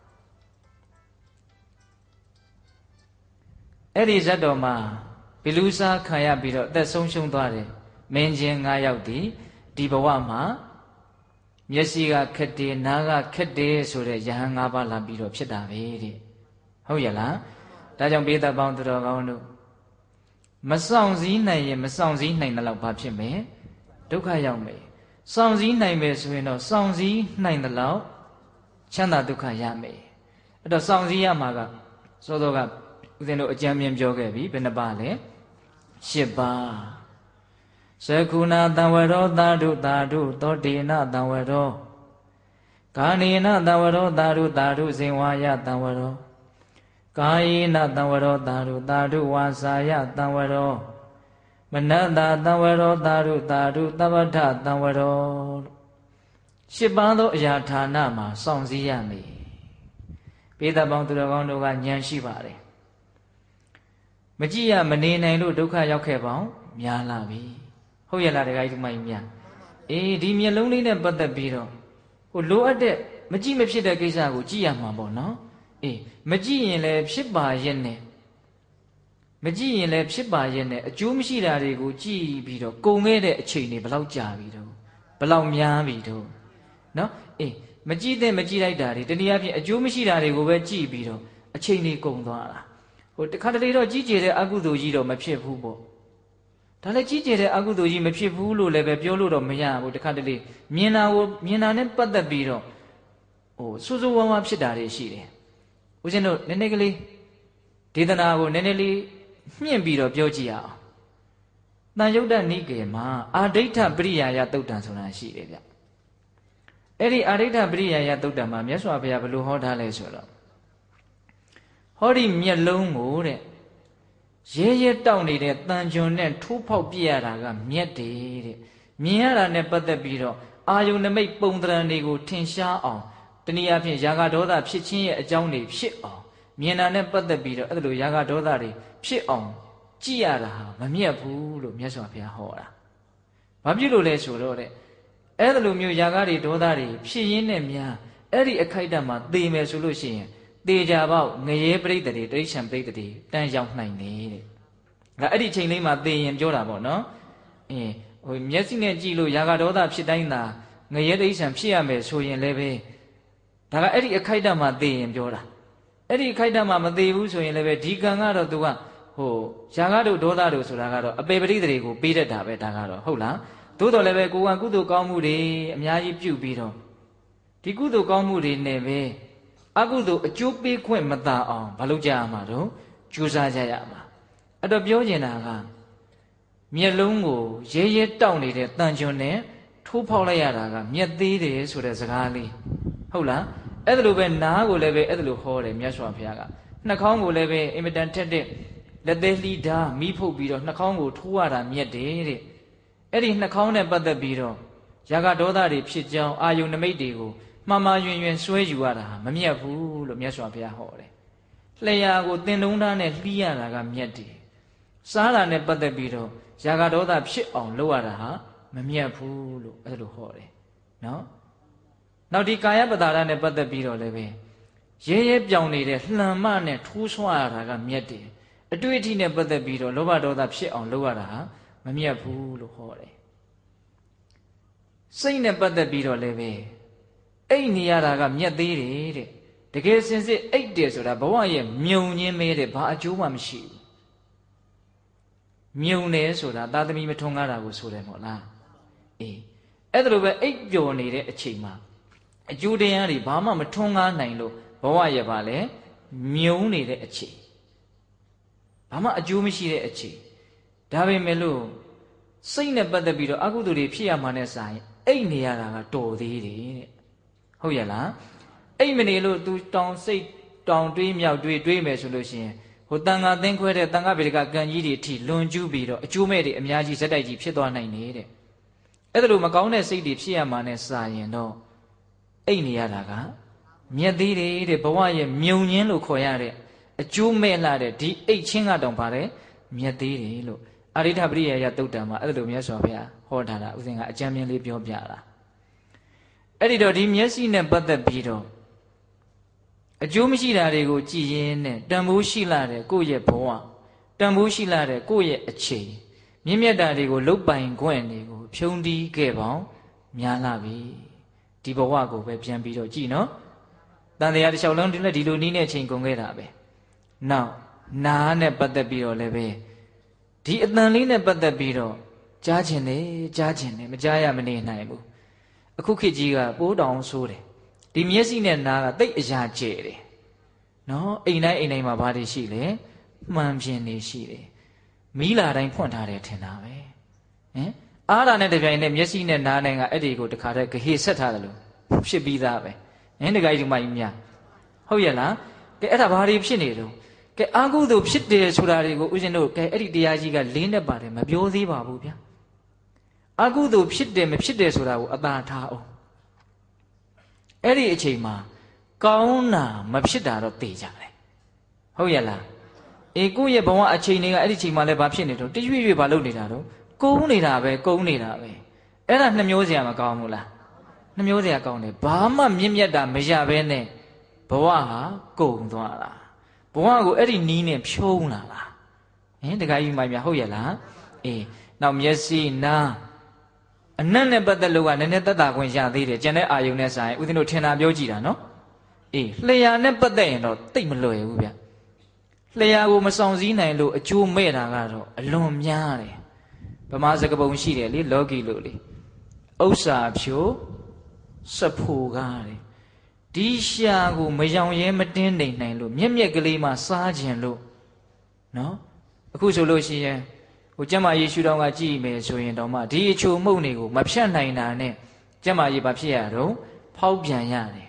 အဲ့ဒီဇတ်တော်မှာဘီလူးစားခံရပြီးတော့အသက်ဆုံးရှုံးသွားတယ်မင်းချင်း၅ယောက်ဒီဒီဘဝမှာမျက်စိကခက်တယ်နားကခက်တယ်ဆိုတဲ့ယဟန်၅ပါးလာပြီးတော့ဖြစ်တာပဲတဲ့ဟုတ်ရဲ့လားဒါကြောင့်ဘေးသက်ပေါင်းသူတော်ကောင်းတို့မဆောင်စည်းနိုင်ရင်မဆောင်စည်းနိုင်တဲ့လောက်ဘာဖြစ်မယ်ဒုက္ခရောက်မယ်ဆောင်စည်းနိုင်မယ်ဆိုရင်တော့ဆောင်စည်းနိုင်တဲ့လောက်ချမ်းသာဒုက္ခရမယ်အဲ့တော့ဆောင်စည်းရမှာကစောစောကဦးဇင်းတို့အကြံဉာဏ်ပြောခဲ့ပြီဘယ်နှပါလဲ၈ပါးသကုဏတံဝရောသာဓုသာဓုသောတေနတံဝရောဂာနေနတံဝရောသာဓုသာဓုဇင်ဝါယတံဝရောကာယေနတံဝရောသာဓုသာဓုဝါစာယတံဝရောမနတတံဝရောသာဓုသာဓုသဗ္ဗထတံဝရောရှစ်ပါးသောအရာဌာနမှာစောင့်စည်းရမည်ဘေးသက်ပေါင်းသူတော်ကောင်းတို့ကဉာဏ်ရှိပါတယ်မကြည့်ရမနေနိုင်လို့ဒုက္ခရောက်ခဲ့ပေါင်းများလာပြီဟုတ်ရဲ့လားတရားကြီးဒီမကြီးများအေးဒီမျက်လုံးလေးနဲ့ပတ်သက်ပြီးတော့ဟိုလိုအပ်တဲ့မကြည့်မဖြစ်တဲ့ကိစ္စကိုကြည့်ရမှာပေါ့နော်အေးမကြည့်ရင်လည်းဖြစ်ပါရဲ့နဲ့မကြည့်ရင်လည်းဖြစ်ပါရဲ့နဲ့အကျိုးမရှိတာတွေကိုကြည့်ပြီးတော့ကုန်ခဲ့တဲ့အချိန်တွေဘယ်လောက်ကြာပြီတော့ဘယ်လောက်များပြီတော့နော်အေးမကြည့်တဲ့မကြည့်လိုက်တာတွေတနည်းအားဖြင့်အကျိုးမရှိတာတွေကိုပဲကြည့်ပြီးတော့အချိန်တွေကုန်သွားတာဟိုတခါတလေတော့ကြီးကျယ်တဲ့အကုသိုလ်ကြီးတော့မဖြစ်ဘူးပေါ့ဒါလည်းကြီးကျယ်တဲ့အကုသိုလ်ကြီးမဖြစ်ဘူးလို့လည်းပဲပြောလို့တော့မရဘူးတခါတလေမြင်တာကိုမြင်တာနဲ့ပတ်သက်ပြီးတော့ဟိုစူးစူးဝါးဝါဖြစ်တာတွေရှိတယ်ဦးဇင်းတို့နည်းနည်းကလေးဒေသနာကိုနည်းနည်းလေးမြင့်ပြီးတော့ပြောကြည့်ရအောင်တန်ယုတ်တနိကေမှာအာဒိဋ္ဌပရိယာယသုတ်တံဆိုတာရှိတယ်ဗျအဲ့ဒီအာဒိဋ္ဌပရိယာယသုတ်တံမှာမြတ်စွာဘုရားဘယ်လိုဟောထားလဲဆိုတော့ဟောဒီမျက်လုံးကိုတဲ့ရဲရဲတောက်နေတဲ့တန်ကျွန်နဲ့ထိုးဖောက်ပြရတာကမြက်တယ်တဲ့မြင်ရတာနဲ့ပတ်သက်ပြီးတော့အာယုန်နမိတ်ပုံသဏ္ဍာန်တွေကိုထင်ရှားအောင်တနည်းအားဖြင့်ယာဂဒေါသဖြစ်ခြင်းရဲ့အကြောင်းတွေဖြစ်အောင်မြင်တာနဲ့ပတ်သက်ပြီးတော့အဲ့လိုယာဂဒေါသတွေဖြစ်အောင်ကြည့်ရတာဟာမမြတ်ဘူးလို့မြတ်စွာဘုရားဟောတာ။ဘာဖြစ်လို့လဲဆိုတော့တဲ့အဲ့လိုမျိုးယာဂတွေဒေါသတွေဖြစ်ရင်းနဲ့များအဲ့ဒီအခိုက်အတန့်မှာသေမယ်ဆိုလို့ရှိရင်သေချာပေါက်ငရဲပရိသတ်တွေတိရစ္ဆာန်ပရိသတ်တွေတန်းရောက်နိုင်တယ်တဲ့။ဒါအဲ့ဒီအချိန်လေးမှာသေရင်ပြောတာပေါ့နော်။အင်းဟိုမျက်စိနဲ့ကြည့်လို့ယာဂဒေါသဖြစ်တိုင်းသာငရဲတိရစ္ဆာန်ဖြစ်ရမယ်ဆိုရင်လည်းပဲဒါကအဲ့ဒီအခိုက်အတန့်မှာသေရင်ပြောတာ။အဲ့ဒီအခိုက်အတန့်မှာမသေဘူးဆိုရင်လည်းပဲဒီကံကတော့သူကဟိုယာဂတို့ဒေါသတို့ဆိုတာကတော့အပေပရိသတ်တွေကိုပေးတတ်တာပဲဒါကတော့ဟုတ်လား။သို့တော်လည်းပဲကိုယ်ကကုသိုလ်ကောင်းမှုတွေအများကြီးပြုပြီးတော့ဒီကုသိုလ်ကောင်းမှုတွေနဲ့ပဲအကုသိုလ်အကျိုးပေးခွင့်မသာအောင်မလုပ်ကြရမှာတော့ကြိုးစားကြရမှာအဲ့တော့ပြောချင်တာကမျက်လုံးကိုရဲရဲတောက်နေတဲ့တန်ကျွန်နဲ့ထိုးဖောက်လိုက်ရတာကမျက်သေးတယ်ဆိုတဲ့စကားလေးဟုတ်လားအဲ့ဒါလိုပဲနားကိုလည်းပဲအဲ့ဒါလိုဟောတယ်မြတ်စွာဘုရားကနှာခေါင်းကိုလည်းပဲအင်မတန်ထက်တဲ့လက်သေးလှီးဓာမိဖုတ်ပြီးတော့နှာခေါင်းကိုထိုးရတာမြက်တယ်တဲ့အဲ့ဒီနှာခေါင်းနဲ့ပတ်သက်ပြီးတော့ယာဂဒေါသတွေဖြစ်ကြောင်းအာယုန်နမိတ်တွေကိုမှန်မှန်ယွင်ယွင်ဆွဲယူရတာမမြတ်ဘူးလို့မြတ်စွာဘုရားဟောတယ်လျှာကိုတင်တုံးသားနဲ့လှီးရတာကမြတ်တယ်စားတာနဲ့ပတ်သက်ပြီးတော့ယာဂဒေါသဖြစ်အောင်လုပ်ရတာဟာမမြတ်ဘူးလို့အဲ့လိုဟောတယ်နော်နောက်ဒီကာယပတာရနဲ့ပတ်သက်ပြီးတော့လည်းပဲရဲရဲပြောင်နေတဲ့လှန်မနဲ့ထိုးဆွရတာကမြတ်တယ်အတွေ့အထိနဲ့ပတ်သက်ပြီးတော့လောဘဒေါသဖြစ်အောင်လုပ်ရတာဟာမမြတ်ဘူးလို့ဟောတယ်စိတ်နဲ့ပတ်သက်ပြီးတော့လည်းပဲအိတ်နေရတာကမြတ်သေးတယ်တဲ့တကယ်စင်စစ်အိတ်တယ်ဆိုတာဘဝရဲ့မြုံချင်းမဲတဲ့ဘာအကျိုးမှမရှိဘူးမြုံတယ်ဆိုတာသာသမီမထွန်းကားတာကိုဆိုတယ်မို့လားအေးအဲ့ဒါလိုပဲအိတ်ပျော်နေတဲ့အချိန်မှာအကျိုးတရားတွေဘာမှမထွန်းကားနိုင်လို့ဘဝရဲ့ဘာလဲမြုံနေတဲ့အချိန်ဘာမှအကျိုးမရှိတဲ့အချိန်ဒါပေမဲ့လို့စိတ်နဲ့ပတ်သက်ပြီးတော့အကုသိုလ်တွေဖြစ်ရမှာနဲ့စာရင်အိတ်နေရတာကတော်သေးတယ်တဲ့ဟုတ်ရဲ့လားအိတ်မနေလို့ तू တောင်စိတ်တောင်တွေးမြောက်တွေးတွေးမယ်ဆိုလို့ရှိရင်ဟိုတန်ခါသင်းခွဲတဲ့တန်ခါဗေဒကကံကြီးတွေအထိလွန်ကျူးပြီးတော့အကျိုးမဲ့တွေအများကြီးဇက်တိုက်ကြီးဖြစ်သွားနိုင်နေတဲ့အဲ့ဒါလိုမကောင်းတဲ့စိတ်တွေဖြစ်ရမှာနဲ့စာရင်တော့အိတ်နေရတာကမြတ်သေးတယ်တဲ့ဘဝရဲ့မြုံညင်းလို့ခေါ်ရတဲ့အကျိုးမဲ့လာတဲ့ဒီအိတ်ချင်းကတောင်ပါတယ်မြတ်သေးတယ်လို့အရိဋ္ဌပရိယယတုတ်တံမှာအဲ့ဒါလိုမြတ်စွာဘုရားဟောထားတာဥစဉ်ကအကျမ်းမြင်လေးပြောပြတာအဲ့ဒီတော့ဒီမျက်စိနဲ့ပတ်သက်ပြီးတော့အကျိုးမရှိတာတွေကိုကြည်ရင်းနဲ့တန်ဖိုးရှိလာတဲ့ကိုယ့်ရဲ့ဘဝတန်ဖိုးရှိလာတဲ့ကိုယ့်ရဲ့အခြေမြင့်မြတ်တာတွေကိုလုတ်ပိုင်ခွင့်တွေကိုဖြုံးတီးခဲ့ပေါင်းများလာပြီဒီဘဝကိုပဲပြန်ပြီးတော့ကြည်နော်တန်တရားတစ်လျှောက်လုံးဒီလက်ဒီလိုနီးနဲ့ချိန်ကုန်ခဲ့တာပဲနောက်နားနဲ့ပတ်သက်ပြီးတော့လည်းပဲဒီအတန်လေးနဲ့ပတ်သက်ပြီးတော့ကြားခြင်းတယ်ကြားခြင်းတယ်မကြားရမနေနိုင်ဘူးအခုခေတ်ကြီးကပိုးတောင်ဆိုးတယ်ဒီမျက်စိနဲ့နားကတိတ်အရာကျဲတယ်နော်အိမ်တိုင်းအိမ်တိုင်းမှာဘာတွေရှိလဲမှန်ပြင်းနေရှိတယ်မီးလာတိုင်းဖွင့်ထားတယ်ထင်တာပဲဟင်အားရနဲ့တပြိုင်နဲ့မျက်စိနဲ့နားနဲ့ကအဲ့ဒီကိုတခါတည်းဂဟေဆက်ထားတယ်လို့ဖြစ်ပြီးသားပဲဟင်တခါကြီးဒီမကြီးများဟုတ်ရဲ့လားကဲအဲ့ဒါဘာတွေဖြစ်နေတော့ကဲအာဟုသို့ဖြစ်တယ်ဆိုတာတွေကိုဦးဇင်းတို့ကဲအဲ့ဒီတရားကြီးကလင်းနေပါတယ်မပြောသေးပါဘူးဗျာအာဟုသို့ဖြစ်တယ်မဖြစ်တယ်ဆိုတာကိုအသာထားအောင်အဲ့ဒီအချိန်မှာကောင်းတာမဖြစ်တာတော့သိကြတယ်ဟုတ်ရဲ့လားအေကိုယ့်ရဲ့ဘဝအချိန်တွေကအဲ့ဒီချိန်မှာလည်းဘာဖြစ်နေတော့တရွေ့ရွေ့ဘာလုပ်နေတာတော့ကုန်းနေတာပဲကုန်းနေတာပဲအဲ့ဒါနှမျိုးစရာမကောင်းဘူးလားနှမျိုးစရာကောင်းတယ်ဘာမှမြင့်မြတ်တာမရဘဲနဲ့ဘဝဟာကုန်သွားတာဘဝကိုအဲ့ဒီနီးနဲ့ဖြုံးလာတာဟင်တခါကြီးမိုင်များဟုတ်ရဲ့လားအေးနောက်မျက်စိနားအနတ်နဲ့ပတ်သက်လို့ကနည်းနည်းသက်သာခွင့်ရသေးတယ်ကျန်တဲ့အာယုန်နဲ့ဆိုင်ဦးဇင်းတို့ထင်တာပြောကြည့်တာနော်အေးလျှာနဲ့ပတ်သက်ရင်တော့တိတ်မလွယ်ဘူးဗျလျှာကိုမဆောင်စည်းနိုင်လို့အကျိုးမဲ့တာကတော့အလွန်များတယ်ဗမာစကားပုံရှိတယ်လေလောကီလို့လေဥစ္စာဖြိုစဖို့ကားတယ်ဒီရှာကိုမယောင်ရဲမတင်းနေနိုင်လို့မျက်မျက်ကလေးမှစားခြင်းလို့နော်အခုဆိုလို့ရှိရင်ဟိုကျမယေရှုတော်ကကြည့်မယ်ဆိုရင်တော့မှဒီအချိုမှုန့်တွေကိုမဖြတ်နိုင်တာနဲ့ကျမယေဘာဖြစ်ရတော့ဖောက်ပြန်ရတယ်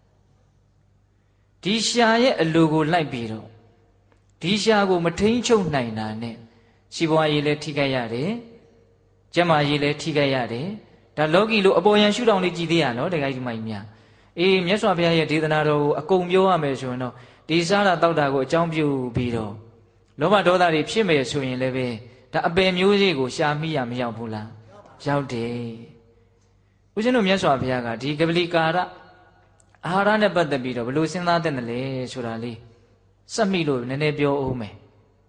ဒီရှာရဲ့အလိုကိုလိုက်ပြီးတော့ဒီရှာကိုမထိန်ချုပ်နိုင်တာနဲ့စီးပွားရေးလည်းထိခိုက်ရတယ်ကျမရေးလည်းထိခိုက်ရတယ်ဒါလောကီလိုအပေါ်ယံရှုထောင့်လေးကြည်သေးရနော်တခါကြီးမိုင်းများအေးမြတ်စွာဘုရားရဲ့ဒေသနာတော်ကိုအကုန်ပြောရမယ်ဆိုရင်တော့ဒီစားတာတောက်တာကိုအကြောင်းပြုပြီးတော့လောဘဒေါသတွေဖြစ်မယ်ဆိုရင်လည်းပဲဒါအပယ်မျိုးစေ့ကိုရှာမိရမရောက်ဘူးလားရောက်တယ်ဦးဇင်းတို့မြတ်စွာဘုရားကဒီကပလီကာရအာဟာရနဲ့ပတ်သက်ပြီးတော့ဘယ်လိုစဉ်းစားတဲ့လဲဆိုတာလေးစက်မိလို့နည်းနည်းပြောအောင်မယ်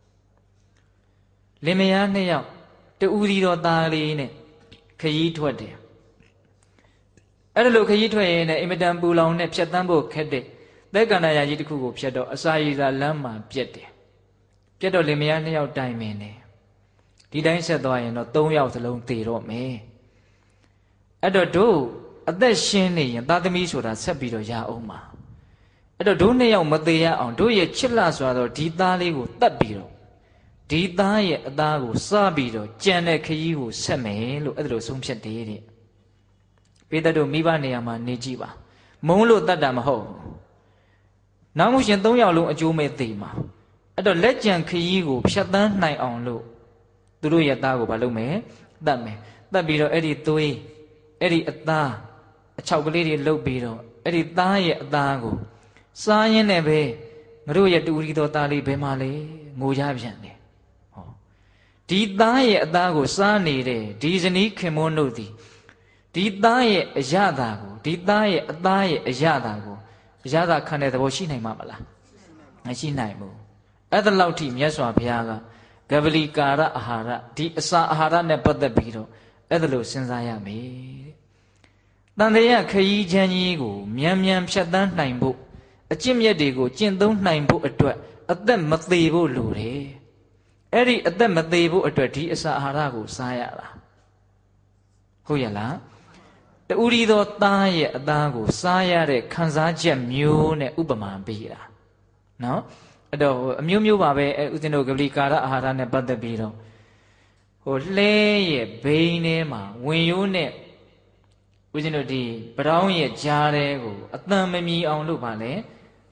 လင်မယားနှစ်ယောက်တူဒီတော်သားလေးနဲ့ခရီးထွက်တယ်အဲ့ဒါလို့ခရီးထွက်ရင်လည်းအင်မတန်ပူလောင်နဲ့ဖြတ်တန်းဖို့ခက်တဲ့သက်ကန္နာယာကြီးတစ်ခုကိုဖြတ်တော့အစာရည်သာလမ်းမှာပြက်တယ်ပြက်တော့လင်မယားနှစ်ယောက်တိုင်ပင်တယ်ဒီတိုင်းဆက်သွားရင်တော့သုံးယောက်စလုံးသေတော့မယ်အဲ့တော့တို့အသက်ရှင်နေရင်သာသမီဆိုတာဆက်ပြီးတော့ရအောင်ပါအဲ့တော့တို့နှစ်ယောက်မသေးရအောင်တို့ရဲ့ချစ်လှစွာတော့ဒီသားလေးကိုတတ်ပြီးတော့ဒီသားရဲ့အသားကိုစားပြီးတော့ကြံတဲ့ခရီးကိုဆက်မယ်လို့အဲ့ဒါလိုဆုံးဖြတ်တယ်တဲ့ပိဿတို့မိဘနေရာမှာနေကြည့်ပါမုန်းလို့တတ်တာမဟုတ်ဘူးနောက်မှရှင်သုံးယောက်လုံးအကျိုးမဲ့သိမှာအဲ့တော့လက်ကြံခရီးကိုဖြတ်တန်းနိုင်အောင်လို့သူတို့ရဲ့သားကိုမလုပ်မယ်တတ်မယ်တတ်ပြီးတော့အဲ့ဒီသွေးအဲ့ဒီအသားအချောက်ကလေးတွေလှုပ်ပြီးတော့အဲ့ဒီသားရဲ့အသားကိုစားရင်းနဲ့ပဲငါတို့ရဲ့တူရီတော်သားလေးဘယ်မှာလဲငိုကြပြန်တယ်ဟောဒီသားရဲ့အသားကိုစားနေတဲ့ဒီဇနီးခင်မွန်းတို့သည်ဒီသားရဲ့အရသာကိုဒီသားရဲ့အသားရဲ့အရသာကိုအရသာခံတဲ့သဘောရှိနိုင်မှာမလားမရှိနိုင်ဘူးအဲ့ဒါလောက်ထိမြတ်စွာဘုရားကကပလီကာရအာဟာရဒီအစာအာဟာရနဲ့ပတ်သက်ပြီးတော့အဲ့ဒါလို့စဉ်းစားရမယ်တဲ့တန်တရားခရီးချမ်းကြီးကိုမြန်မြန်ဖြတ်တန်းနိုင်ဖို့အကျင့်မြတ်တွေကိုကျင့်သုံးနိုင်ဖို့အတွက်အသက်မသေးဖို့လိုတယ်အဲ့ဒီအသက်မသေးဖို့အတွက်ဒီအစာအာဟာရကိုစားရတာဟုတ်ရဲ့လားတူရီသောသားရဲ့အသားကိုစားရတဲ့ခံစားချက်မျိုးနဲ့ဥပမာပေးတာနော်အဲ့တော့အမျိုးမျိုးပါပဲအဲဥစဉ်တို့ကပလီကာရအာဟာရနဲ့ပတ်သက်ပြီးတော့ဟိုလှဲရဲ့ဘိန်းထဲမှာဝင်ရိုးနဲ့ဥစဉ်တို့ဒီပတောင်းရဲ့ကြားထဲကိုအတန်မမီအောင်လို့ပါလေ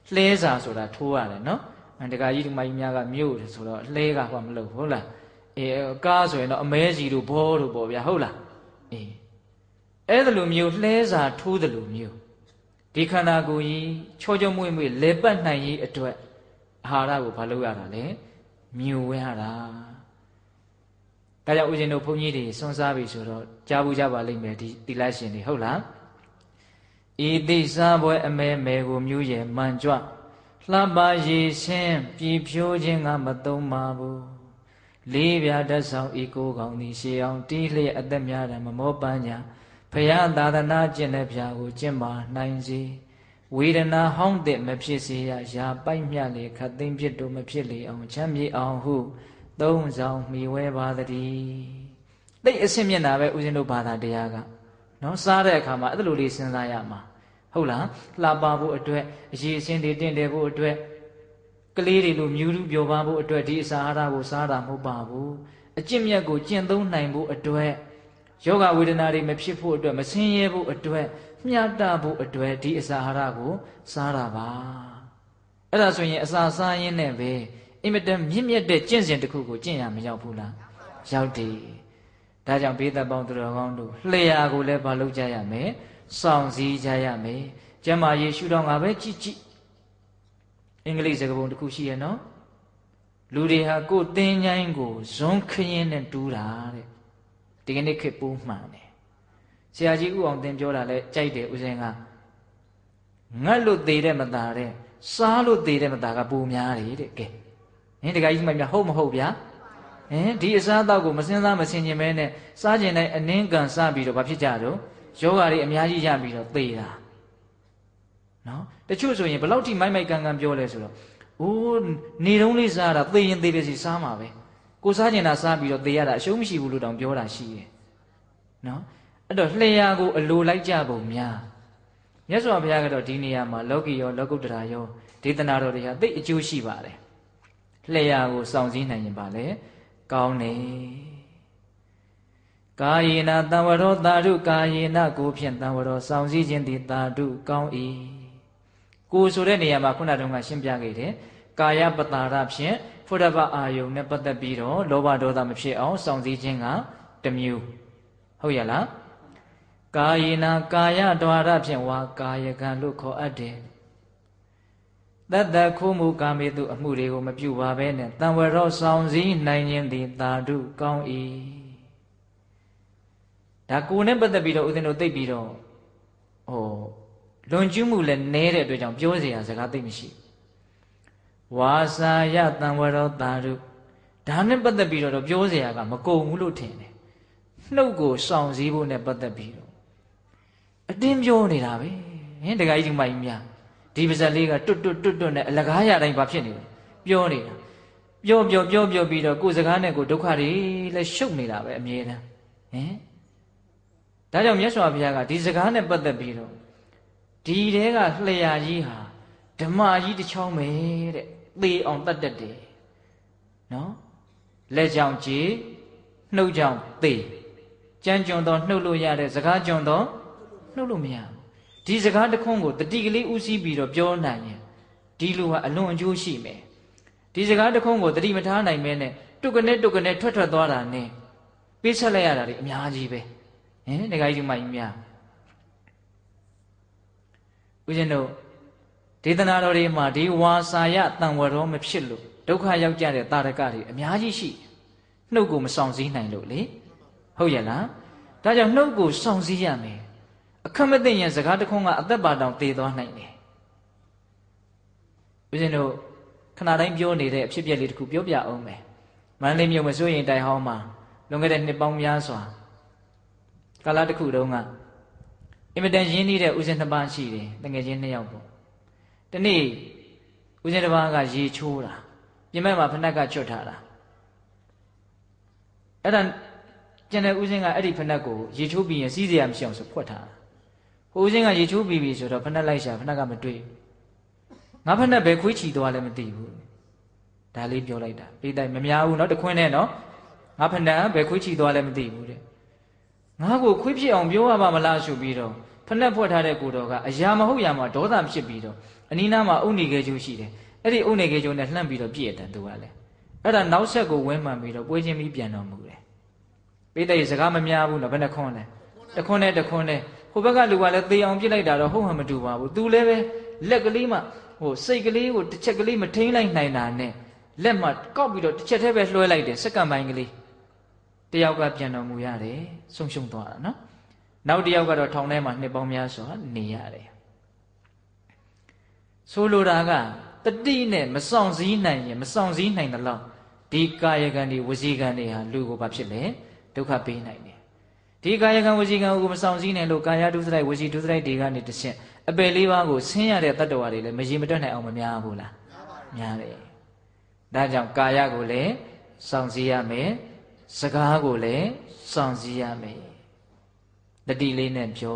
လှဲစာဆိုတာထိုးရတယ်နော်တခါကြီးဒီမကြီးများကမြို့တယ်ဆိုတော့လှဲကဟောမလို့ဟုတ်လားအေးကားဆိုရင်တော့အမဲစီတို့ဘောတို့ပေါ့ဗျာဟုတ်လားအေးအဲ့ဒါလိုမျိုးလှဲစာထိုးတယ်လို့မျိုးဒီခန္ဓာကိုယ်ကြီးချောချောမွေ့မွေ့လေပတ်နိုင်ရေးအတွက်အာဟာရကိုဘာလုပ်ရတာလဲမြူဝဲရတာဒါကြောင့်ဦးဇင်းတို့ဘုန်းကြီးတွေစွန့်စားပြီဆိုတော့ကြားဘူးကြပါလိမ့်မယ်ဒီတိလရှင်တွေဟုတ်လားဤသိစားပွဲအမဲမဲကိုမြူးရဲ့မှန်ကြွလှပရည်ရှင်းပြည်ဖြိုးခြင်းကမသုံးပါဘူးလေးပြတတ်ဆောင်ဤကိုကောင်းသည်ရှေးအောင်တီးလျက်အသက်များတယ်မမောပန်းညာဖရာသာသနာကျင့်တဲ့ဖြာကိုကျင့်ပါနိုင်စေဝေဒနာဟောင်းတဲ့မဖြစ်စေရရာပိုက်မြလေခတ်သိမ်းဖြစ်တို့မဖြစ်လေအောင်ချမ်းမြေအောင်ဟုသုံးဆောင်မိဝဲပါသည်တိတ်အစင်မျက်နာပဲဦးဇင်းတို့ဘာသာတရားကနော်စားတဲ့အခါမှာအဲ့လိုလေးစဉ်းစားရမှာဟုတ်လားလှပဖို့အတွက်အရေးအစင်းတွေတင့်တယ်ဖို့အတွက်ကလေးတွေလိုမြူးလူပြောပါဖို့အတွက်ဒီအစာအာဟာရကိုစားတာမဟုတ်ပါဘူးအကျင့်မြတ်ကိုကျင့်သုံးနိုင်ဖို့အတွက်ယောဂဝေဒနာတွေမဖြစ်ဖို့အတွက်မဆင်းရဲဖို့အတွက်မျှတဖို့အတွက်ဒီအစာအာဟာရကိုစားတာပါအဲ့ဒါဆိုရင်အစာစားရင်းနဲ့ပဲအင်မတန်မြင့်မြတ်တဲ့ကျင့်စဉ်တစ်ခုကိုကျင့်ရမရောက်ဘူးလားရောက်တယ်ဒါကြောင့်ဘေးသက်ပေါင်းသူတော်ကောင်းတို့လျှာကိုလည်းမလုပ်ကြရမယ်စောင့်စည်းကြရမယ်ကျမ်းမာရေးရှုတော့ငါပဲကြည့်ကြည့်အင်္ဂလိပ်စကားပုံတစ်ခုရှိရနော်လူတွေဟာကိုယ်သင်္ချိုင်းကိုဇွန်းခရင်နဲ့တူးတာတဲ့ဒီကနေ့ခေတ်ပိုးမှန်တယ်ဆရာကြီးဥအောင်သင်ပြောတာလဲကြိုက်တယ်ဦးဇင်းကငတ်လို့သေးတဲ့မသားတဲ့စားလို့သေးတဲ့မသားကပိုများတယ်တဲ့ကဲဟင်တခါကြီးမှမြဟုတ်မဟုတ်ဗျာဟင်ဒီအစားအသောက်ကိုမစင်းစားမစင်ကျင်မဲနဲ့စားကျင်တဲ့အနင်းကန်စားပြီးတော့ဘာဖြစ်ကြတော့ယောဂါတွေအများကြီးရပြီးတော့သေတာနော်တချို့ဆိုရင်ဘလောက်ထိမိုက်မိုက်ကန်ကန်ပြောလဲဆိုတော့အိုးနေတုံးလေးစားတာသေရင်သေပဲစီစားမှာပဲကိုစားကျင်တာစားပြီးတော့သေရတာအရှုံးမရှိဘူးလို့တောင်ပြောတာရှိတယ်နော်အဲ့တော့လျှာကိုအလိုလိုက်ကြပုံများမြတ်စွာဘုရားကတော့ဒီနေရာမှာလောကီရောလောကုတ္တရာရောဒေသနာတော်တွေဟာသိအကျိုးရှိပါတယ်လျှာကိုစောင့်စည်းနိုင်ရင်ပါလေကောင်းတယ်ကာယေနတံဝရောသာဓုကာယေနကိုဖြင့်တံဝရောစောင့်စည်းခြင်းသည်သာဓုကောင်း၏ကိုဆိုတဲ့နေရာမှာခုနတုန်းကရှင်းပြခဲ့တယ်ကာယပတာရဖြင့်ဖုဒ္ဓဘအာယုန်နဲ့ပတ်သက်ပြီးတော့လောဘဒေါသမဖြစ်အောင်စောင့်စည်းခြင်းကတစ်မျိုးဟုတ်ရလားကာယေနကာယဒွါရဖြင့်ဝါကာယကံလို့ခေါ်အပ်တယ်တတ္တခိုးမှုကာမေတုအမှုတွေကိုမပြုပါဘဲနဲ့တံဝရောဆောင်စည်းနိုင်ခြင်းသည်သာဓုကောင်း၏ဒါကိုယ်နဲ့ပတ်သက်ပြီးတော့ဦးဇင်းတို့သိပြီးတော့ဟိုလွန်ကျူးမှုလည်းနည်းတဲ့အတွက်ကြောင့်ပြောเสียရစကားသိမရှိဝါစာယတံဝရောသာဓုဒါနဲ့ပတ်သက်ပြီးတော့ပြောเสียရကမကုန်ဘူးလို့ထင်တယ်နှုတ်ကိုဆောင်စည်းဖို့နဲ့ပတ်သက်ပြီးတော့အတင်းပြောနေတာပဲဟင်တခါကြီးဒီမိုင်းများဒီပါဇက်လေးကတွတ်တွတ်တွတ်တွတ်နဲ့အလကားရတိုင်းဘာဖြစ်နေလဲပြောနေတာပြောပြောပြောပြောပြီးတော့ကိုယ်စကားနဲ့ကိုယ်ဒုက္ခတွေလည်းရှုပ်နေတာပဲအမြဲတမ်းဟင်ဒါကြောင့်မြတ်စွာဘုရားကဒီစကားနဲ့ပတ်သက်ပြီးတော့ဒီတဲကလျှာကြီးဟာဓမ္မကြီးတစ်ချောင်းပဲတဲ့သေအောင်တတ်တတ်တယ်နော်လက်ကြောင့်ကြည်နှုတ်ကြောင့်သေကြမ်းကြွန်တော့နှုတ်လို့ရတဲ့စကားကြွန်တော့နှုတ်လို့မရဘူးဒီစကားတစ်ခွန်းကိုတတိကလေးဥစည်းပြီးတော့ပြောနိုင်ရင်ဒီလူဟာအလွန်အကျိုးရှိမယ်ဒီစကားတစ်ခွန်းကိုတတိမထားနိုင်မဲနဲ့တုတ်ကနေတုတ်ကနေထွက်ထွက်သွားတာနဲ့ပေးဆက်လိုက်ရတာတွေအများကြီးပဲဟင်ဒကာကြီးဒီမကြီးများဦးဇင်းတို့ဒေသနာတော်တွေမှာဒီဝါစာယတံဝရောမဖြစ်လို့ဒုက္ခရောက်ကြတဲ့တာရကတွေအများကြီးရှိနှုတ်ကိုမဆောင်စည်းနိုင်လို့လေဟုတ်ရဲ့လားဒါကြောင့်နှုတ်ကိုဆောင်စည်းရမယ်အခက်မသိရင်စကားတစ်ခုကအသက်ပါတောင်သေသွားနိုင်တယ်ဦးဇင်းတို့ခဏတိုင်းပြောနေတဲ့အဖြစ်အပျက်လေးတစ်ခုပြောပြအောင်မယ်မန္တလေးမြို့မစိုးရင်တိုင်ဟောင်းမှာလွန်ခဲ့တဲ့နှစ်ပေါင်းများစွာကာလတစ်ခုတုန်းကအင်မတန်ရင်းနှီးတဲ့ဦးဇင်းနှစ်ပါးရှိတယ်တငယ်ချင်းနှစ်ယောက်ပေါ့ဒီနေ့ဦးဇင်းတစ်ပါးကရေချိုးတာပြင်မဲ့မှာဖနက်ကချွတ်ထားတာအဲ့ဒါကျန်တဲ့ဦးဇင်းကအဲ့ဒီဖနက်ကိုရေချိုးပြီးရင်စီးစရာမရှိအောင်ဆိုဖွက်ထားတာဟိုဦးဇင်းကရေချိုးပြီးပြီဆိုတော့ဖနက်လိုက်ရှာဖနက်ကမတွေ့ငါဖနက်ပဲခွေးချီသွားလည်းမသိဘူးဒါလေးပြောလိုက်တာပြီးတိုင်းမများဘူးเนาะတခွင်းနဲ့เนาะငါဖနက်ပဲခွေးချီသွားလည်းမသိဘူးတဲ့ငါကိုခွေးဖြစ်အောင်ပြောရပါမလားဆိုပြီးတော့ဖက်နှက်ဖွက်ထားတဲ့ကိုတော်ကအရာမဟုတ်ရာမှာဒေါသဖြစ်ပြီးတော့အနီးနားမှာအုတ်နေခဲ့ကျိုးရှိတယ်အဲ့ဒီအုတ်နေခဲ့ကျိုးနဲ့လှမ်းပြီးတော့ပြည့်တယ်သူကလည်းအဲ့ဒါနောက်ဆက်ကိုဝင်းမှန်ပြီးတော့ပွဲချင်းပြီးပြန်တော်မူတယ်ပိဋကစကားမများဘူးနော်ဘယ်နှခွန်းလဲတခွန်းနဲ့တခွန်းနဲ့ဟိုဘက်ကလူကလည်းသေအောင်ပြစ်လိုက်တာတော့ဟုတ်မှမတူပါဘူးသူလည်းပဲလက်ကလေးမှဟိုစိတ်ကလေးကိုတစ်ချက်ကလေးမထိန်လိုက်နိုင်တာနဲ့လက်မှကောက်ပြီးတော့တစ်ချက်တည်းပဲလွှဲလိုက်တယ်စက္ကန့်ပိုင်းကလေးတယောက်ကပြန်တော်မူရတယ်ဆုံးရှုံးသွားတာနော်နောက်တယောက်ကတော့ထောင်ထဲမှာနှစ်ပေါင်းများစွာနေရတယ်ဆိုလိုတာကတတိနဲ့မဆောင်စည်းနိုင်ရင်မဆောင်စည်းနိုင်တဲ့လောက်ဒီကာယကံတွေဝစီကံတွေဟာလူကိုဘာဖြစ်လဲဒုက္ခပေးနိုင်တယ်ဒီကာယကံဝစီကံကိုမဆောင်စည်းနိုင်လို့ကာယဒုစရိုက်ဝစီဒုစရိုက်တွေကနေတဆင့်အပယ်လေးပါးကိုဆင်းရတဲ့တတ္တဝါတွေလည်းမရေမတွက်နိုင်အောင်မများဘူးလားများတယ်ဒါကြောင့်ကာယကိုလည်းဆောင်စည်းရမယ်စကားကိုလည်းဆောင်စည်းရမယ်တတိလေးနဲ့ပြော